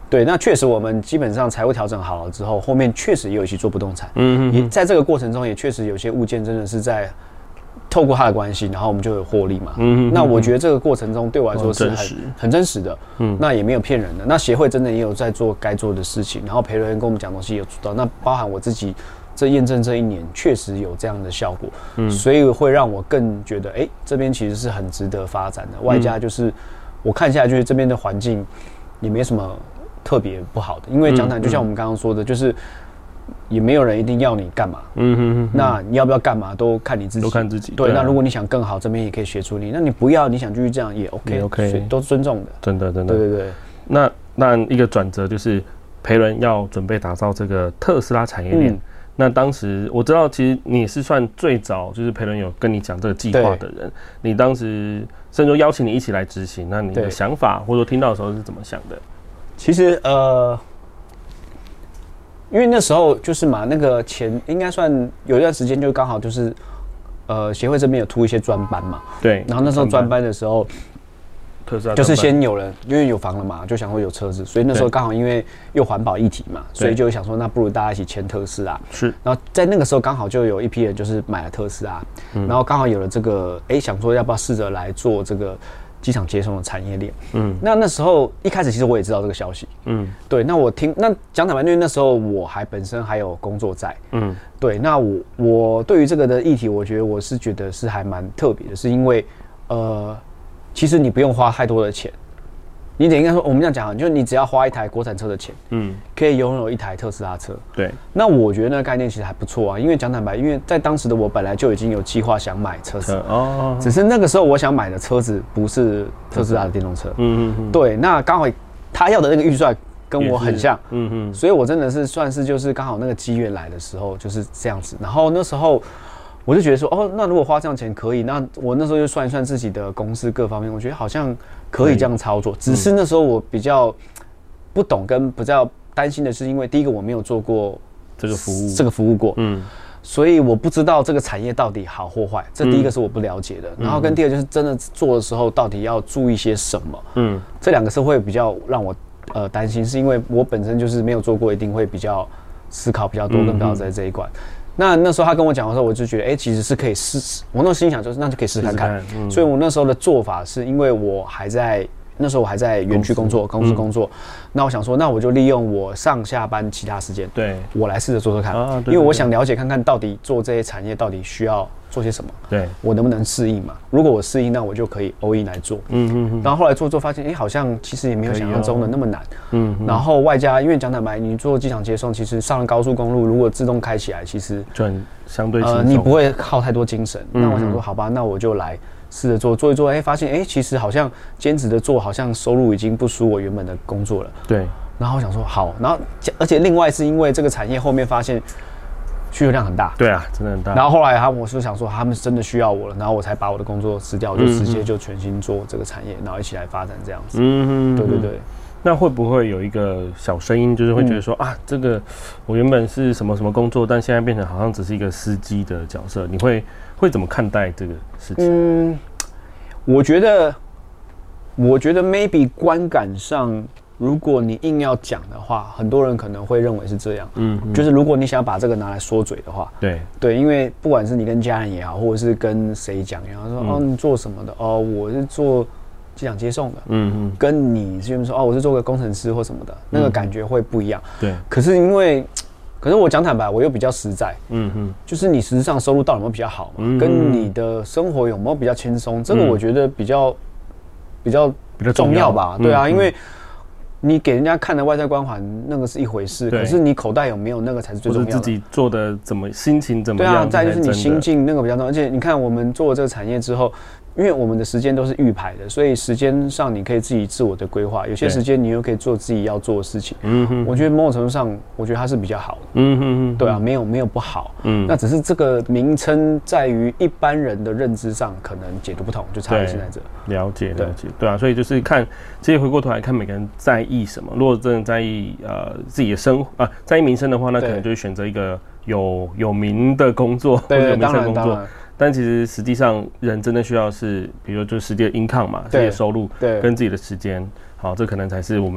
对，那确实我们基本上财务调整好了之后，后面确实也有一起做不动产。嗯嗯，也在这个过程中，也确实有些物件真的是在透过它的关系，然后我们就有获利嘛。嗯嗯，那我觉得这个过程中对我来说是很、哦、很真实的。嗯，那也没有骗人的。那协会真的也有在做该做的事情，然后裴伦跟我们讲东西也有做到。那包含我自己，这验证这一年确实有这样的效果。嗯，所以会让我更觉得，哎、欸，这边其实是很值得发展的。外加就是我看下来，就是这边的环境也没什么特别不好的，因为讲坦就像我们刚刚说的，就是也没有人一定要你干嘛，嗯哼哼，那你要不要干嘛都看你自己， 都看自己。 对，对啊、那如果你想更好，这边也可以协助你；那你不要，你想继续这样也 OK， 也 OK， 都是尊重的。 真的，真的， 对对对。 那那一个转折就是裴伦要准备打造这个特斯拉产业链。嗯、那当时我知道，其实你是算最早就是裴伦有跟你讲这个计划的人，你当时甚至邀请你一起来执行，那你的想法或者说听到的时候是怎么想的？ 其实呃，因为那时候就是嘛，那个前应该算有一段时间，就刚好就是呃协会这边有出一些专班嘛， 对。 然后那时候专班的时候， 特斯拉就是先有人因为有房了嘛，就想说有车子，所以那时候刚好因为又环保议题嘛，所以就想说那不如大家一起签特斯拉。 是。 然后在那个时候刚好就有一批人就是买了特斯拉，嗯、然后刚好有了这个，哎、欸，想说要不要试着来做这个机场接送的产业链。嗯，那那时候一开始其实我也知道这个消息。嗯，对。那我听那讲坦白，因为那时候我还本身还有工作在。嗯，对。那我我对于这个的议题，我觉得我是觉得是还蛮特别的，是因为呃，其实你不用花太多的钱。你得应该说，我们这样讲，就是你只要花一台国产车的钱，嗯，可以拥有一台特斯拉车。 对， 那我觉得那个概念其实还不错啊，因为讲坦白，因为在当时的我本来就已经有计划想买车子，哦，只是那个时候我想买的车子不是特斯拉的电动车，嗯嗯嗯，对，那刚好他要的那个预算跟我很像，嗯嗯，所以我真的是算是就是刚好那个机缘来的时候就是这样子，然后那时候我就觉得说，哦，那如果花这样钱可以，那我那时候就算一算自己的公司各方面，我觉得好像可以这样操作。只是那时候我比较不懂跟比较担心的是，因为第一个我没有做过这个服务， 这个服务过，嗯，所以我不知道这个产业到底好或坏，这第一个是我不了解的。嗯、然后跟第二个就是真的做的时候到底要注意些什么，嗯，这两个是会比较让我呃担心，是因为我本身就是没有做过，一定会比较思考比较多，跟比较在这一关。嗯那那时候他跟我讲的时候，我就觉得，哎、欸，其实是可以试试。我那时候心想就是，那就可以试看看。嗯、所以我那时候的做法是因为我还在那时候我还在园区工作，公司工作。嗯、那我想说，那我就利用我上下班其他时间，对，我来试着做做看，啊、对对对，因为我想了解看看到底做这些产业到底需要做些什么，对，我能不能适应嘛？如果我适应，那我就可以 all in 来做。嗯嗯嗯。然后后来做做发现，哎、欸，好像其实也没有想象中的那么难。嗯。然后外加，因为讲坦白，你做机场接送，其实上了高速公路，如果自动开起来，其实就很相对轻松、呃， 你不会耗太多精神。嗯、那我想说，好吧，那我就来试着做做一做，哎、欸，发现哎、欸，其实好像兼职的做，好像收入已经不输我原本的工作了。 对。 然后我想说好，然后而且另外是因为这个产业后面发现需求量很大， 对啊，真的很大。 然后后来他们我是想说他们真的需要我了，然后我才把我的工作辞掉，我就直接就全心做这个产业，然后一起来发展这样子。嗯，对对对。 那会不会有一个小声音，就是会觉得说、嗯、啊，这个我原本是什么什么工作，但现在变成好像只是一个司机的角色，你会会怎么看待这个事情？嗯， 我觉得，我觉得 maybe 观感上。如果你硬要讲的话，很多人可能会认为是这样，嗯，就是如果你想要把这个拿来说嘴的话， 对对，因为不管是你跟家人也好，或者是跟谁讲也好，说、嗯、哦你做什么的，哦我是做机场接送的，嗯嗯，跟你就是说哦我是做个工程师或什么的，那个感觉会不一样，对。可是因为，可是我讲坦白，我又比较实在，嗯嗯，就是你实质上收入到底有没有比较好嘛，嗯、跟你的生活有没有比较轻松，这个我觉得比较比较比较重要吧，对啊，因为。你给人家看的外在光环，那个是一回事，可是你口袋有没有那个才是最重要的。 或者自己做的怎么心情怎么样？ 对啊，再就是你心境那个比较重要。而且你看，我们做了这个产业之后，因为我们的时间都是预排的，所以时间上你可以自己自我的规划。有些时间你又可以做自己要做的事情。嗯哼，我觉得某种程度上，我觉得它是比较好的。嗯哼哼，对啊，没有没有不好。嗯，那只是这个名称在于一般人的认知上可能解读不同，就差异现在这。 了解了解，对啊，所以就是看，其实回过头来看每个人在意什么。如果真的在意呃自己的生活啊，在意民生的话，那可能就是选择一个有有名的工作或者有名声的工作。但其实实际上人真的需要是，比如就实际的 income 嘛，实际的收入，对，跟自己的时间，好，这可能才是我们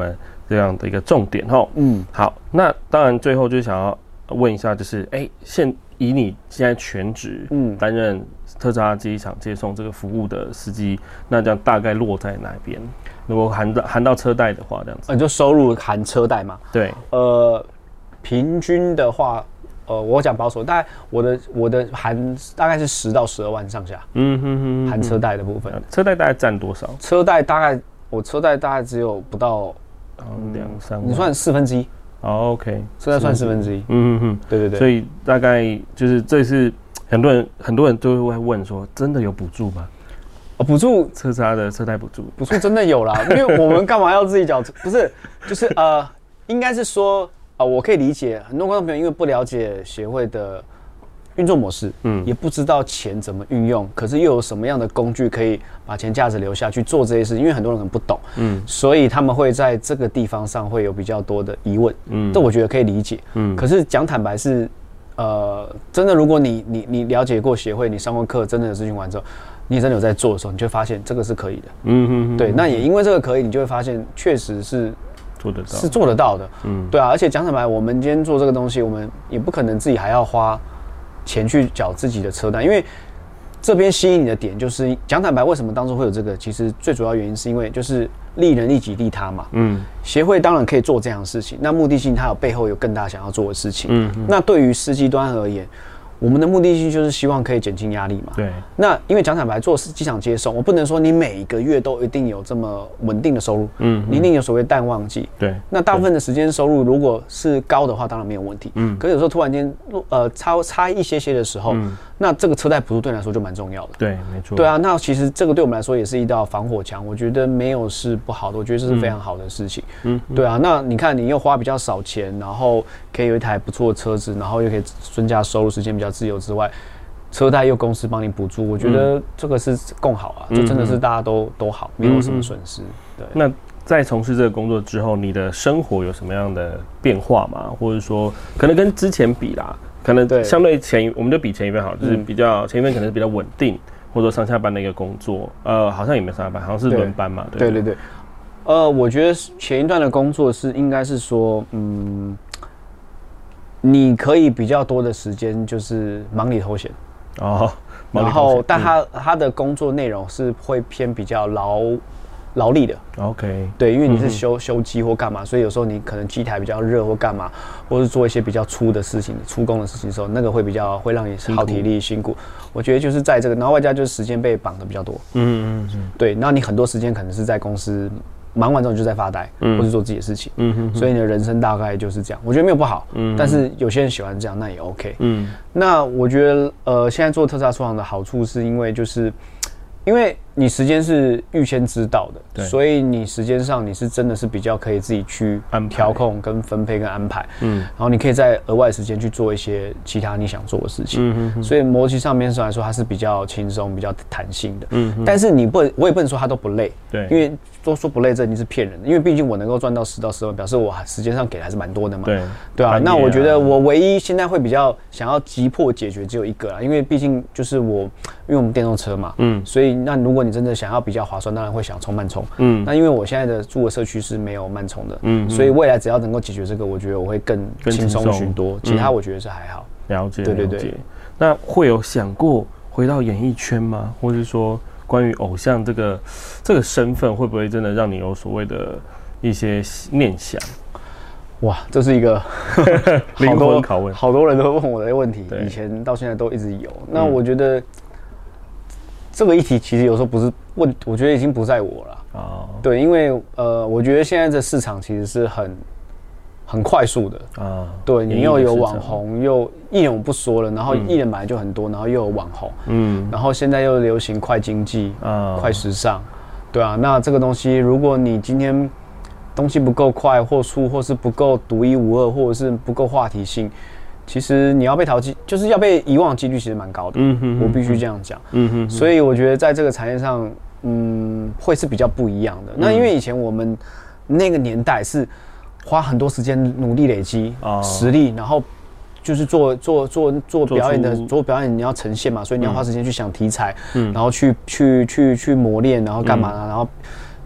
这样的一个重点哈。嗯，好，那当然最后就想要问一下，就是哎、欸，现以你现在全职嗯担任特斯拉机场接送这个服务的司机，那这样大概落在哪边？如果含到含到车贷的话，这样子， 呃，就收入含车贷嘛？ 对， 呃，平均的话。呃，我讲保守，大概我的我的含大概是十到十二万上下，嗯哼哼，含车贷的部分， 车贷大概占多少？ 车贷大概我车贷大概只有不到两三万， 你算四分之一。 哦 ，OK， 车贷算四分之一， 嗯哼哼， 对对对， 所以大概就是这是很多人很多人都会问说，真的有补助吗？ 哦，补助特斯拉的车贷补助， 补助真的有啦，因为我们干嘛要自己缴？不是，就是呃，应该是说。啊、呃，我可以理解很多观众朋友因为不了解协会的运作模式，嗯，也不知道钱怎么运用，可是又有什么样的工具可以把钱价值留下去做这些事，因为很多人可能不懂，嗯，所以他们会在这个地方上会有比较多的疑问，嗯，这我觉得可以理解，嗯，可是讲坦白是，呃，真的，如果你你你了解过协会，你上过课，真的有咨询完之后，你也真的有在做的时候，你就会发现这个是可以的，嗯哼哼，对，那也因为这个可以，你就会发现确实是。 做得到是做得到的，嗯，对啊，而且讲坦白，我们今天做这个东西，我们也不可能自己还要花钱去缴自己的车贷，因为这边吸引你的点就是讲坦白，为什么当初会有这个？其实最主要原因是因为就是利人利己利他嘛，嗯，协会当然可以做这样的事情，那目的性它有背后有更大想要做的事情，嗯，那对于司机端而言。我们的目的性就是希望可以减轻压力嘛。 对。 那因为讲坦白，做机场接送，我不能说你每一个月都一定有这么稳定的收入，嗯，你一定有所谓淡旺季。 对。 那大部分的时间收入如果是高的话，当然没有问题。嗯。可是有时候突然间，呃，差差一些些的时候，嗯、那这个车贷补助对你来说就蛮重要的。 对，没错。 对啊，那其实这个对我们来说也是一道防火墙，我觉得没有是不好的，我觉得这是非常好的事情。嗯。对啊，那你看你又花比较少钱，然后可以有一台不错的车子，然后又可以增加收入，时间比较自由之外。车贷又公司帮你补助，我觉得这个是共好啊，嗯、就真的是大家都都好，没有什么损失。对。 那在从事这个工作之后，你的生活有什么样的变化吗？或者说，可能跟之前比啦，可能相对前，我们就比前一份好，就是比较前一份可能是比较稳定，或者说上下班的一个工作，呃，好像也没上下班，好像是轮班嘛。 对对对。呃，我觉得前一段的工作是应该是说，嗯，你可以比较多的时间就是忙里偷闲。哦，然后，但他他的工作内容是会偏比较劳劳力的。 OK， 对，因为你是修、嗯、修机或干嘛，所以有时候你可能机台比较热或干嘛，或是做一些比较粗的事情、出工的事情的时候，那个会比较会让你耗体力、辛苦。我觉得就是在这个，然后外加就是时间被绑的比较多。嗯嗯嗯，对，那你很多时间可能是在公司。忙完之后你就在发呆，嗯、或是做自己的事情，嗯哼哼，所以你的人生大概就是这样。我觉得没有不好，嗯，但是有些人喜欢这样，那也 OK，嗯。那我觉得，呃，现在做特斯拉出厂的好处是因为就是，因为你时间是预先知道的，对，所以你时间上你是真的是比较可以自己去调控、跟分配、跟安排，嗯。然后你可以在額外时间去做一些其他你想做的事情，嗯哼哼，所以逻辑上面上来说，它是比较轻松、比较弹性的，嗯。但是你不，我也不能说它都不累，对，因为。都说不累，这一定是骗人的，因为毕竟我能够赚到十到十万，表示我时间上给的还是蛮多的嘛。对，对啊。那我觉得我唯一现在会比较想要急迫解决只有一个啦，因为毕竟就是我，因为我们电动车嘛，嗯，所以那如果你真的想要比较划算，当然会想充慢充，嗯。那因为我现在的住的社区是没有慢充的，嗯，所以未来只要能够解决这个，我觉得我会更轻松许多。其他我觉得是还好。 了解， 对对对。 那会有想过回到演艺圈吗？或是说？关于偶像这个这个身份，会不会真的让你有所谓的一些念想？ 哇，这是一个灵魂拷问， 好多人都问我的问题，以前到现在都一直有。那我觉得、嗯、这个议题其实有时候不是问，我觉得已经不在我了。哦，对，因为呃，我觉得现在这市场其实是很。很快速的啊，对你又有网红，又艺人我不说了，然后艺人本来就很多，然后又有网红，嗯，然后现在又流行快经济啊，快时尚，对啊，那这个东西，如果你今天东西不够快或出，或是不够独一无二，或者是不够话题性，其实你要被淘气，就是要被遗忘的几率其实蛮高的，嗯哼，我必须这样讲，嗯哼，所以我觉得在这个产业上，嗯，会是比较不一样的。那因为以前我们那个年代是。花很多时间努力累积实力，然后就是做做做做表演的做表演，你要呈现嘛，所以你要花时间去想题材，嗯，然后去去去去磨练，然后干嘛呢？然后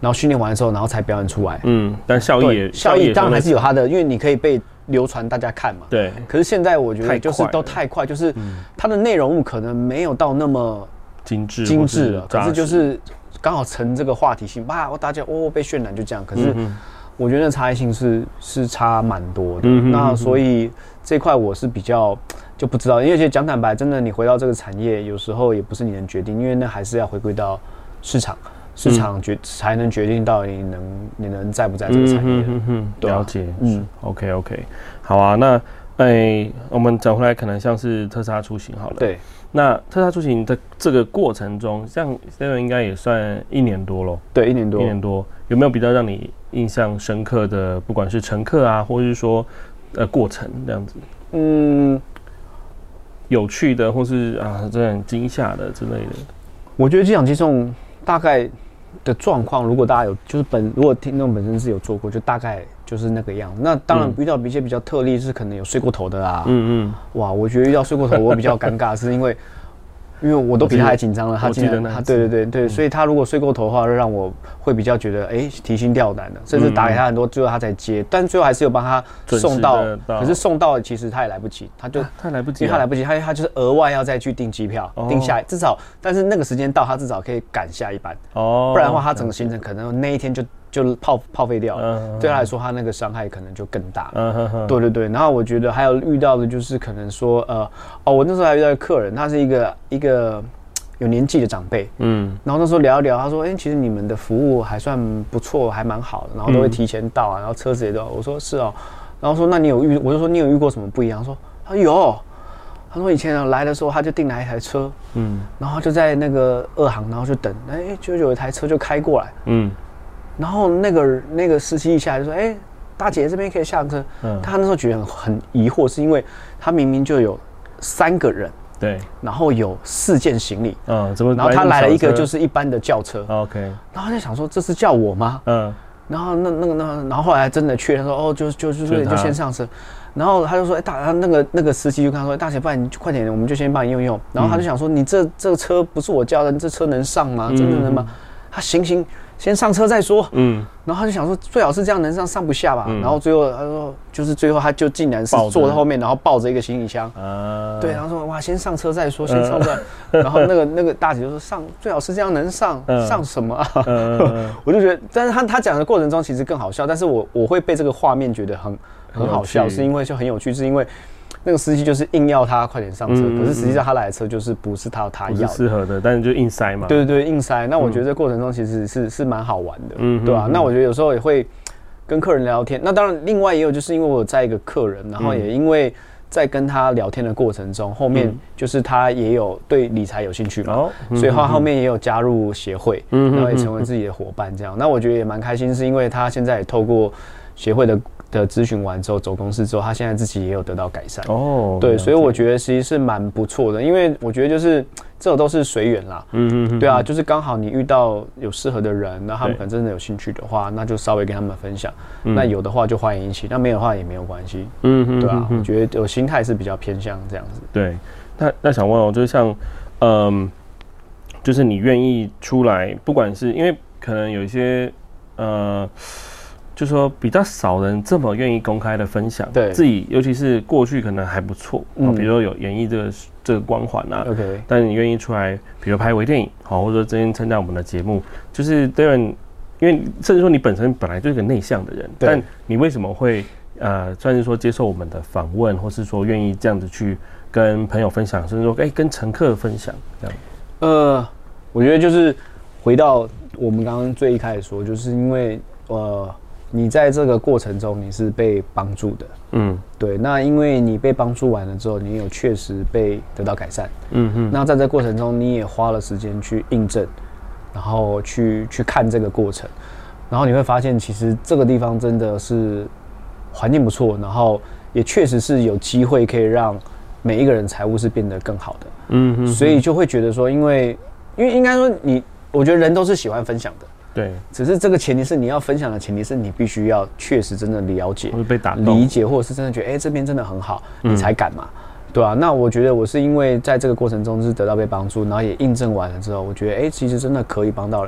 然后训练完之后，然后才表演出来。 嗯，但效益也效益当然还是有它的，因为你可以被流传大家看嘛。 对。 可是现在我觉得就是都太快，就是它的内容物可能没有到那么精致精致了，可是就是刚好成这个话题性，哇，我大家哦被渲染就这样。可是我觉得差异性是是差蛮多的。嗯、那所以这块我是比较就不知道，因为其实讲坦白，真的你回到这个产业，有时候也不是你能决定，因为那还是要回归到市场。市场决、嗯、才能决定到底你能你能在不在这个产业。嗯嗯， 对啊、了解。嗯 ，OK OK， 好啊。那哎、欸，我们讲回来，可能像是特斯拉出行好了。 对。 那特斯拉出行的这个过程中，像这个应该也算一年多咯。 对，一年多。 一年多，有没有比较让你印象深刻的，不管是乘客啊，或是说呃过程这样子？嗯，有趣的，或是啊，这很惊吓的之类的。 我觉得机场接送大概的状况，如果大家有就是本如果听众本身是有做过，就大概就是那个样。那当然遇到一些比较特例是可能有睡过头的啊。嗯嗯。哇，我觉得遇到睡过头我比较尴尬，是因为因为我都比他还紧张了，他竟然他对对对对，所以他如果睡过头的话，让我会比比较觉得哎提心吊胆的，甚至打给他很多，最后他才接，但最后还是有帮他送到，可是送到其实他也来不及，他就他来不及， 因为他来不及，他他就是额外要再去订机票，订下至少，但是那个时间到，他至少可以赶下一班，哦，不然的话他整个行程可能那一天就就泡泡废掉了，对他来说他那个伤害可能就更大，对对对，然后我觉得还有遇到的就是可能说呃哦，我那时候还遇到一个客人，他是一个一个。有年纪的长辈，嗯，然后那时候聊一聊，他说：“哎、欸，其实你们的服务还算不错，还蛮好的，然后都会提前到啊，然后车子也都……我说是哦，然后说那你有遇，我就说你有遇过什么不一样？他说他有，他说以前来的时候他就订来一台车，嗯，然后就在那个二航，然后就等，哎、欸，就有一台车就开过来，嗯，然后那个那个司机一下就说：哎、欸，大姐这边可以下车，嗯，他那时候觉得很很疑惑，是因为他明明就有三个人。” 对， 然后有四件行李， 嗯，怎么？ 然后他来了一个就是一般的轿车 ，OK， 然后他就想说这是叫我吗？嗯，然后那那个那，然后后来真的确认说哦，就就就就先上车，然后他就说哎大，那个那个司机就跟他说大姐，不然你快点，我们就先帮你用用。然后他就想说你这这个车不是我叫的，你这车能上吗？真的能吗？他行行。先上车再说，嗯，然后他就想说最好是这样能上上不下吧，嗯、然后最后他说就是最后他就竟然是坐在后面，然后抱着一个行李箱，啊，对，然后说哇先上车再说，先上车，呃、然后那个那个大姐就说上最好是这样能上，呃、上什么啊？呃、我就觉得，但是他他讲的过程中其实更好笑，但是我我会被这个画面觉得很很好笑，是因为就很有趣，是因为。那个司机就是硬要他快点上车，嗯、可是实际上他来的车就是不是他他要的， 不是适合的，但是就硬塞嘛。 对对对，硬塞。那我觉得这过程中其实是是蛮好玩的，嗯，对吧、啊？那我觉得有时候也会跟客人聊天。那当然，另外也有就是因为我有载一个客人，然后也因为在跟他聊天的过程中，后面就是他也有对理财有兴趣嘛，嗯、所以他后面也有加入协会，嗯、然后也成为自己的伙伴这样。那我觉得也蛮开心，是因为他现在也透過协会的。的咨询完之后走公司之后，他现在自己也有得到改善哦，对，所以我觉得其实是蛮不错的，因为我觉得就是这种都是随缘啦，嗯嗯嗯，对啊，就是刚好你遇到有适合的人，那他们可能真的有兴趣的话，那就稍微跟他们分享，嗯、那有的话就欢迎一起，那没有的话也没有关系，嗯嗯，对啊，我觉得我心态是比较偏向这样子。 对，那那想问哦，就是像嗯，就是你愿意出来，不管是因为可能有一些呃。就说比较少人这么愿意公开的分享自己，尤其是过去可能还不错，嗯、比如说有演艺这个这个光环啊， okay. 但是你愿意出来，比如拍微电影，好，或者说今天参加我们的节目，就是 Darren， 因为甚至说你本身本来就是个内向的人，但你为什么会呃，算是说接受我们的访问，或是说愿意这样子去跟朋友分享，甚至说哎、欸、跟乘客分享这样？ 呃，我觉得就是回到我们刚刚最一开始说，就是因为呃。你在这个过程中你是被帮助的，嗯，对。那因为你被帮助完了之后，你有确实被得到改善，嗯哼。那在这个过程中，你也花了时间去印证，然后去去看这个过程，然后你会发现，其实这个地方真的是环境不错，然后也确实是有机会可以让每一个人财务是变得更好的，嗯哼。所以就会觉得说，因为因为应该说你，我觉得人都是喜欢分享的。 对， 只是这个前提是你要分享的前提是你必須要确實真的了解， 或者被打動理解，或者是真的覺得哎、欸、這邊真的很好，你才敢嘛，嗯、對啊。那我覺得我是因為在這個過程中是得到被幫助，然後也印證完了之後，我覺得哎、欸、其實真的可以幫到人，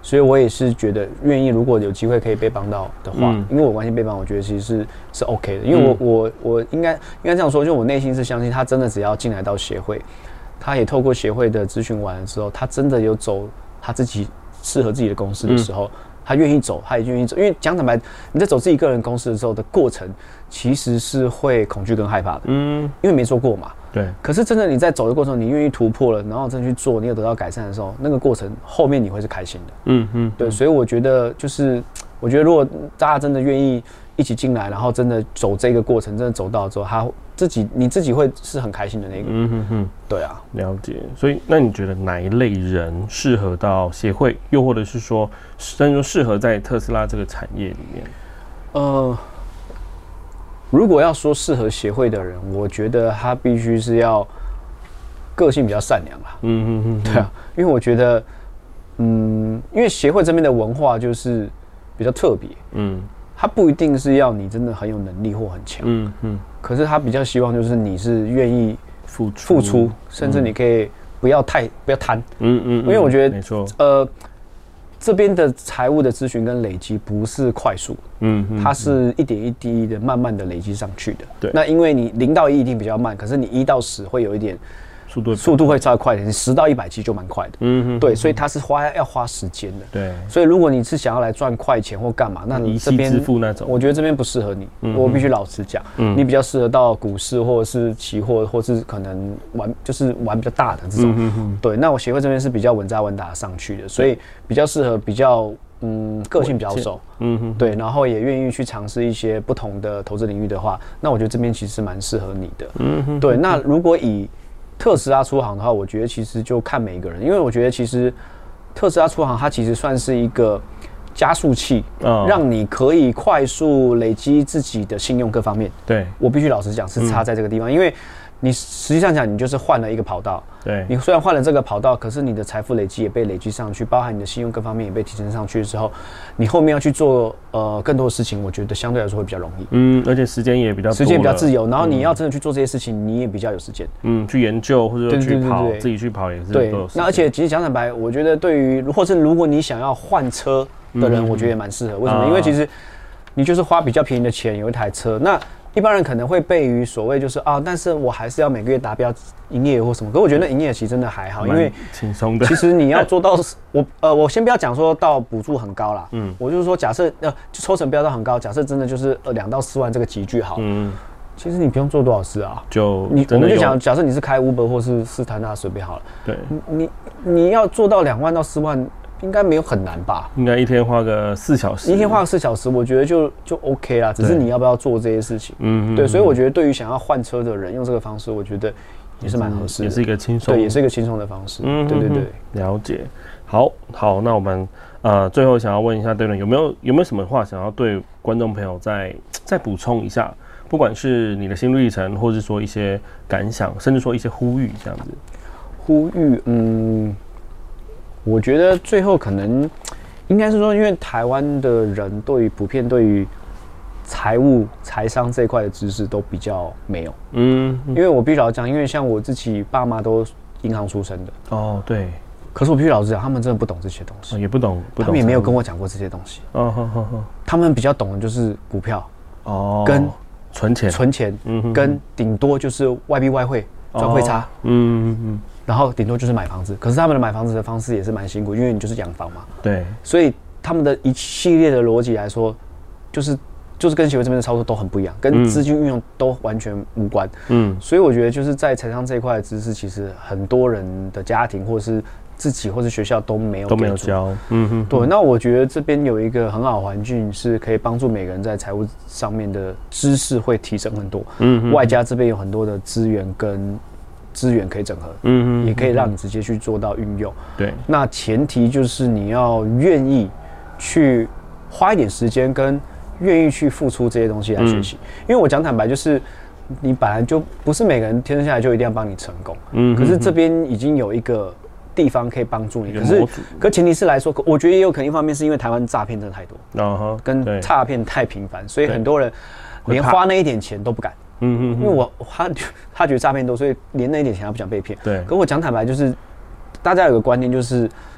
所以我也是觉得愿意，如果有机会可以被帮到的话，嗯、因为我关心被帮，我觉得其实是是 OK 的，因为我、嗯、我我应该应该这样说，就我内心是相信他真的只要进来到协会，他也透过协会的咨询完了之后，他真的有走他自己适合自己的公司的时候。嗯，他愿意走，他也愿意走，因为讲坦白，你在走自己个人公司的时候的过程，其实是会恐惧跟害怕的，嗯，因为没做过嘛， 对。 可是真的你在走的过程中，你愿意突破了，然后真的去做，你有得到改善的时候，那个过程后面你会是开心的，嗯嗯，对。所以我觉得就是，我觉得如果大家真的愿意一起进来，然后真的走这个过程，真的走到之后，他自己你自己会是很开心的那个，嗯哼哼，对啊， 了解。所以那你觉得哪一类人适合到协会，又或者是说，甚至适合在特斯拉这个产业里面？呃， 如果要说适合协会的人，我觉得他必须是要个性比较善良啦，嗯哼哼，对啊，因为我觉得，嗯，因为协会这边的文化就是比较特别，嗯。他不一定是要你真的很有能力或很强，嗯嗯，可是他比较希望就是你是愿意付出，付出，甚至你可以不要太不要贪，嗯嗯，因为我觉得没错，呃，这边的财务的咨询跟累积不是快速，嗯嗯，它是一点一滴的慢慢的累积上去的，对，那因为你零到一一定比较慢，可是你一到十会有一点。速度速度会稍微快一点，你十到一百其实就蛮快的，嗯哼，对，所以它是花要花时间的，对，所以如果你是想要来赚快钱或干嘛，那你这边支付那种， 我觉得这边不适合你，嗯、我必须老实讲，嗯，你比较适合到股市或者是期货，或是可能玩就是玩比较大的这种，嗯哼，对，那我协会这边是比较稳扎稳打上去的，所以比较适合比较嗯个性比较熟，嗯哼，对，然后也愿意去尝试一些不同的投资领域的话，那我觉得这边其实蛮适合你的，嗯哼，对，那如果以特斯拉出行的话，我觉得其实就看每一个人，因为我觉得其实特斯拉出行它其实算是一个加速器，嗯，让你可以快速累积自己的信用各方面。对，我必须老实讲是差在这个地方，嗯、因为你实际上讲你就是换了一个跑道，对，你虽然换了这个跑道，可是你的财富累积也被累积上去，包含你的信用各方面也被提升上去的时候，你后面要去做呃更多的事情，我觉得相对来说会比较容易。嗯， 而且时间也比较多， 时间比较自由，然后你要真的去做这些事情，嗯、你也比较有时间。 嗯，去研究或者去跑，对对对对，自己去跑也是对。那而且其实讲坦白，我觉得对于或是如果你想要换车的人，嗯、我觉得也蛮适合。为什么？啊、因为其实你就是花比较便宜的钱有一台车，那一般人可能会悖于所谓就是啊，但是我还是要每个月达标营业额或什么。可是我觉得营业额其实真的还好，因为轻松的。 其实你要做到我呃，我先不要讲说到补助很高啦，嗯，我就是说假设呃，就抽成标到很高，假设真的就是呃两到四万这个集聚好，嗯，其实你不用做多少事啊， 就你我们就讲，假设你是开 Uber 或是是台大随便好了，对，你你要做到两万到四万。应该没有很难吧？ 应该一天花个四小时， 一天花个四小时，我觉得就就 OK 啦。只是你要不要做这些事情？嗯，对，所以我觉得对于想要换车的人，用这个方式，我觉得也是蛮合适的， 也是一个轻松， 对，也是一个轻松的方式。嗯，对对对， 了解。好，好，那我们呃最后想要问一下队长，有没有有没有什么话想要对观众朋友再再补充一下？不管是你的心路历程，或是说一些感想，甚至说一些呼吁，这样子。 呼吁，嗯。我觉得最后可能应该是说，因为台湾的人对于普遍对于财务、财商这一块的知识都比较没有。嗯，因为我必须老实讲，因为像我自己爸妈都银行出身的。哦，对。可是我必须老实讲，他们真的不懂这些东西， 哦、也不懂，不懂， 他们也没有跟我讲过这些东西。哦，好好好。他们比较懂的就是股票，哦，跟存钱、 存钱，嗯，跟顶多就是外币外汇转汇差。嗯嗯嗯。然后顶多就是买房子，可是他们的买房子的方式也是蛮辛苦，因为你就是养房嘛。对，所以他们的一系列的逻辑来说，就是就是跟协会这边的操作都很不一样，跟资金运用都完全无关。嗯，所以我觉得就是在财商这一块的知识，其实很多人的家庭或是自己或是学校都没有都没有教。嗯哼， 对。那我觉得这边有一个很好的环境，是可以帮助每个人在财务上面的知识会提升很多。嗯，外加这边有很多的资源跟资源可以整合，嗯嗯，也可以让你直接去做到运用。对，那前提就是你要愿意去花一点时间，跟愿意去付出这些东西来学习。嗯、因为我讲坦白，就是你本来就不是每个人天生下来就一定要帮你成功，嗯，可是这边已经有一个地方可以帮助你。可是，可前提是来说，我觉得也有可能一方面是因为台湾诈骗真的太多，啊、跟诈骗太频繁，所以很多人连花那一点钱都不敢。嗯嗯，因为我他他觉得诈骗多，所以连那一点钱他不想被骗。对，可我讲坦白就是，大家有个观念就是，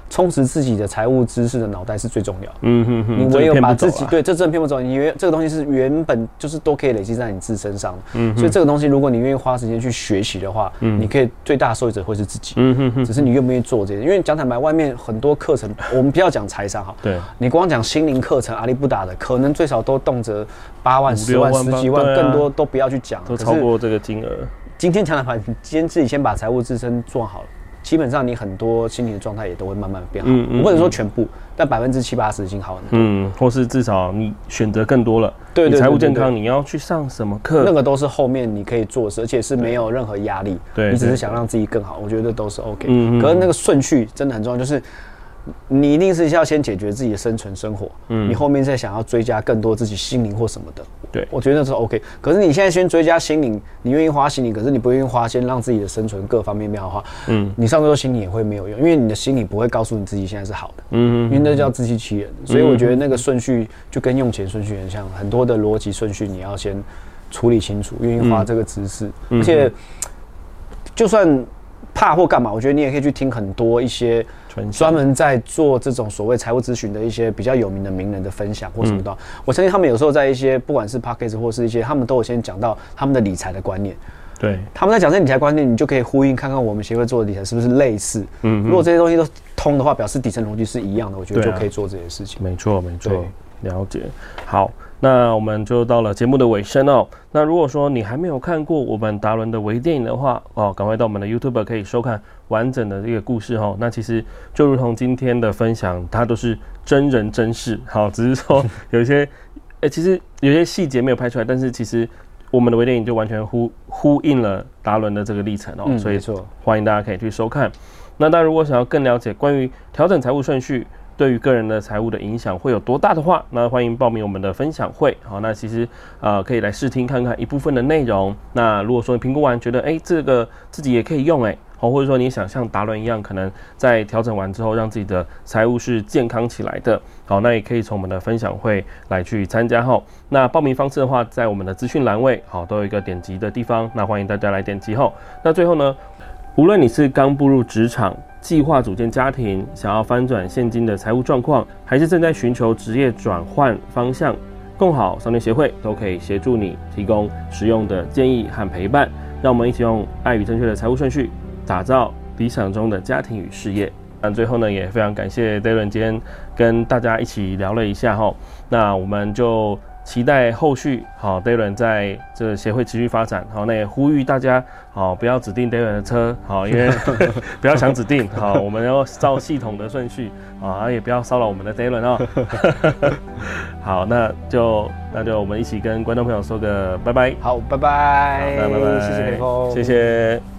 充实自己的财务知识的脑袋是最重要。 嗯哼哼， 你唯有把自己对这真的骗不走，你原这个东西是原本就是都可以累积在你自身上的。嗯，所以这个东西如果你愿意花时间去学习的话，嗯，你可以最大的受益者会是自己。嗯哼哼，只是你愿不愿意做这些？因为讲坦白，外面很多课程，我们不要讲财商哈， 对， 你光讲心灵课程，阿里不达的，可能最少都动辄八万、十万、十几万，更多都不要去讲， 都超过这个金额。 今天讲坦白，你今天自己先把财务自身做好了。基本上你很多心理的状态也都会慢慢变好，嗯嗯、我不能说全部，但百分之七八十已经好很多。嗯， 或是至少你选择更多了。对对对对对，财务健康你要去上什么课？ 那个都是后面你可以做的事，而且是没有任何压力。对，你只是想让自己更好，我觉得都是 OK。嗯嗯。可是那个顺序真的很重要，就是你一定是要先解决自己的生存生活，嗯，你后面再想要追加更多自己心灵或什么的。 对， 我觉得那是 OK。可是你现在先追加心灵，你愿意花心灵，可是你不愿意花先让自己的生存各方面变好的话，嗯，你上最多心灵也会没有用，因为你的心理不会告诉你自己现在是好的，嗯，因为那叫自欺欺人。所以我觉得那个顺序就跟用钱顺序很像，很多的逻辑顺序你要先处理清楚，愿意花这个知识，嗯、而且就算怕或干嘛，我觉得你也可以去听很多一些专门在做这种所谓财务咨询的一些比较有名的名人的分享或什么的。嗯、我相信他们有时候在一些不管是 podcast 或是一些，他们都有先讲到他们的理财的观念。 对， 他们在讲这些理财观念，你就可以呼应看看我们协会做的理财是不是类似。嗯，如果这些东西都通的话，表示底层逻辑是一样的，我觉得就可以做这些事情。 没错，没错，了解。好。那我们就到了节目的尾声哦。那如果说你还没有看过我们达伦的微电影的话，哦，赶快到我们的 YouTube 可以收看完整的这个故事哦。那其实就如同今天的分享，它都是真人真事，好，只是说有一些，欸、其实有些细节没有拍出来，但是其实我们的微电影就完全呼呼应了达伦的这个历程哦。嗯、所以欢迎大家可以去收看。那大家如果想要更了解关于调整财务顺序，对于个人的财务的影响会有多大的话，那欢迎报名我们的分享会。好，那其实呃可以来试听看看一部分的内容。那如果说你评估完觉得，哎、欸，这个自己也可以用、欸，哎，好，或者说你想像达伦一样，可能在调整完之后，让自己的财务是健康起来的。好，那也可以从我们的分享会来去参加哈。那报名方式的话，在我们的资讯栏位，好，都有一个点击的地方。那欢迎大家来点击后。那最后呢，无论你是刚步入职场，计划组建家庭，想要翻转现今的财务状况，还是正在寻求职业转换方向，共好少年协会都可以协助你提供实用的建议和陪伴。让我们一起用爱与正确的财务顺序，打造理想中的家庭与事业。那最后呢，也非常感谢 Darren 今天跟大家一起聊了一下哈。那我们就期待后续好 Darren 在这个协会持续发展。好，那也呼吁大家好不要指定 Darren 的车，好，因为不要想指定，好，我们要照系统的顺序啊，也不要骚扰我们的 Darren 哦。好，那就那就我们一起跟观众朋友说个拜拜。 好，拜拜， 好，拜拜， 谢谢培峰， 谢谢。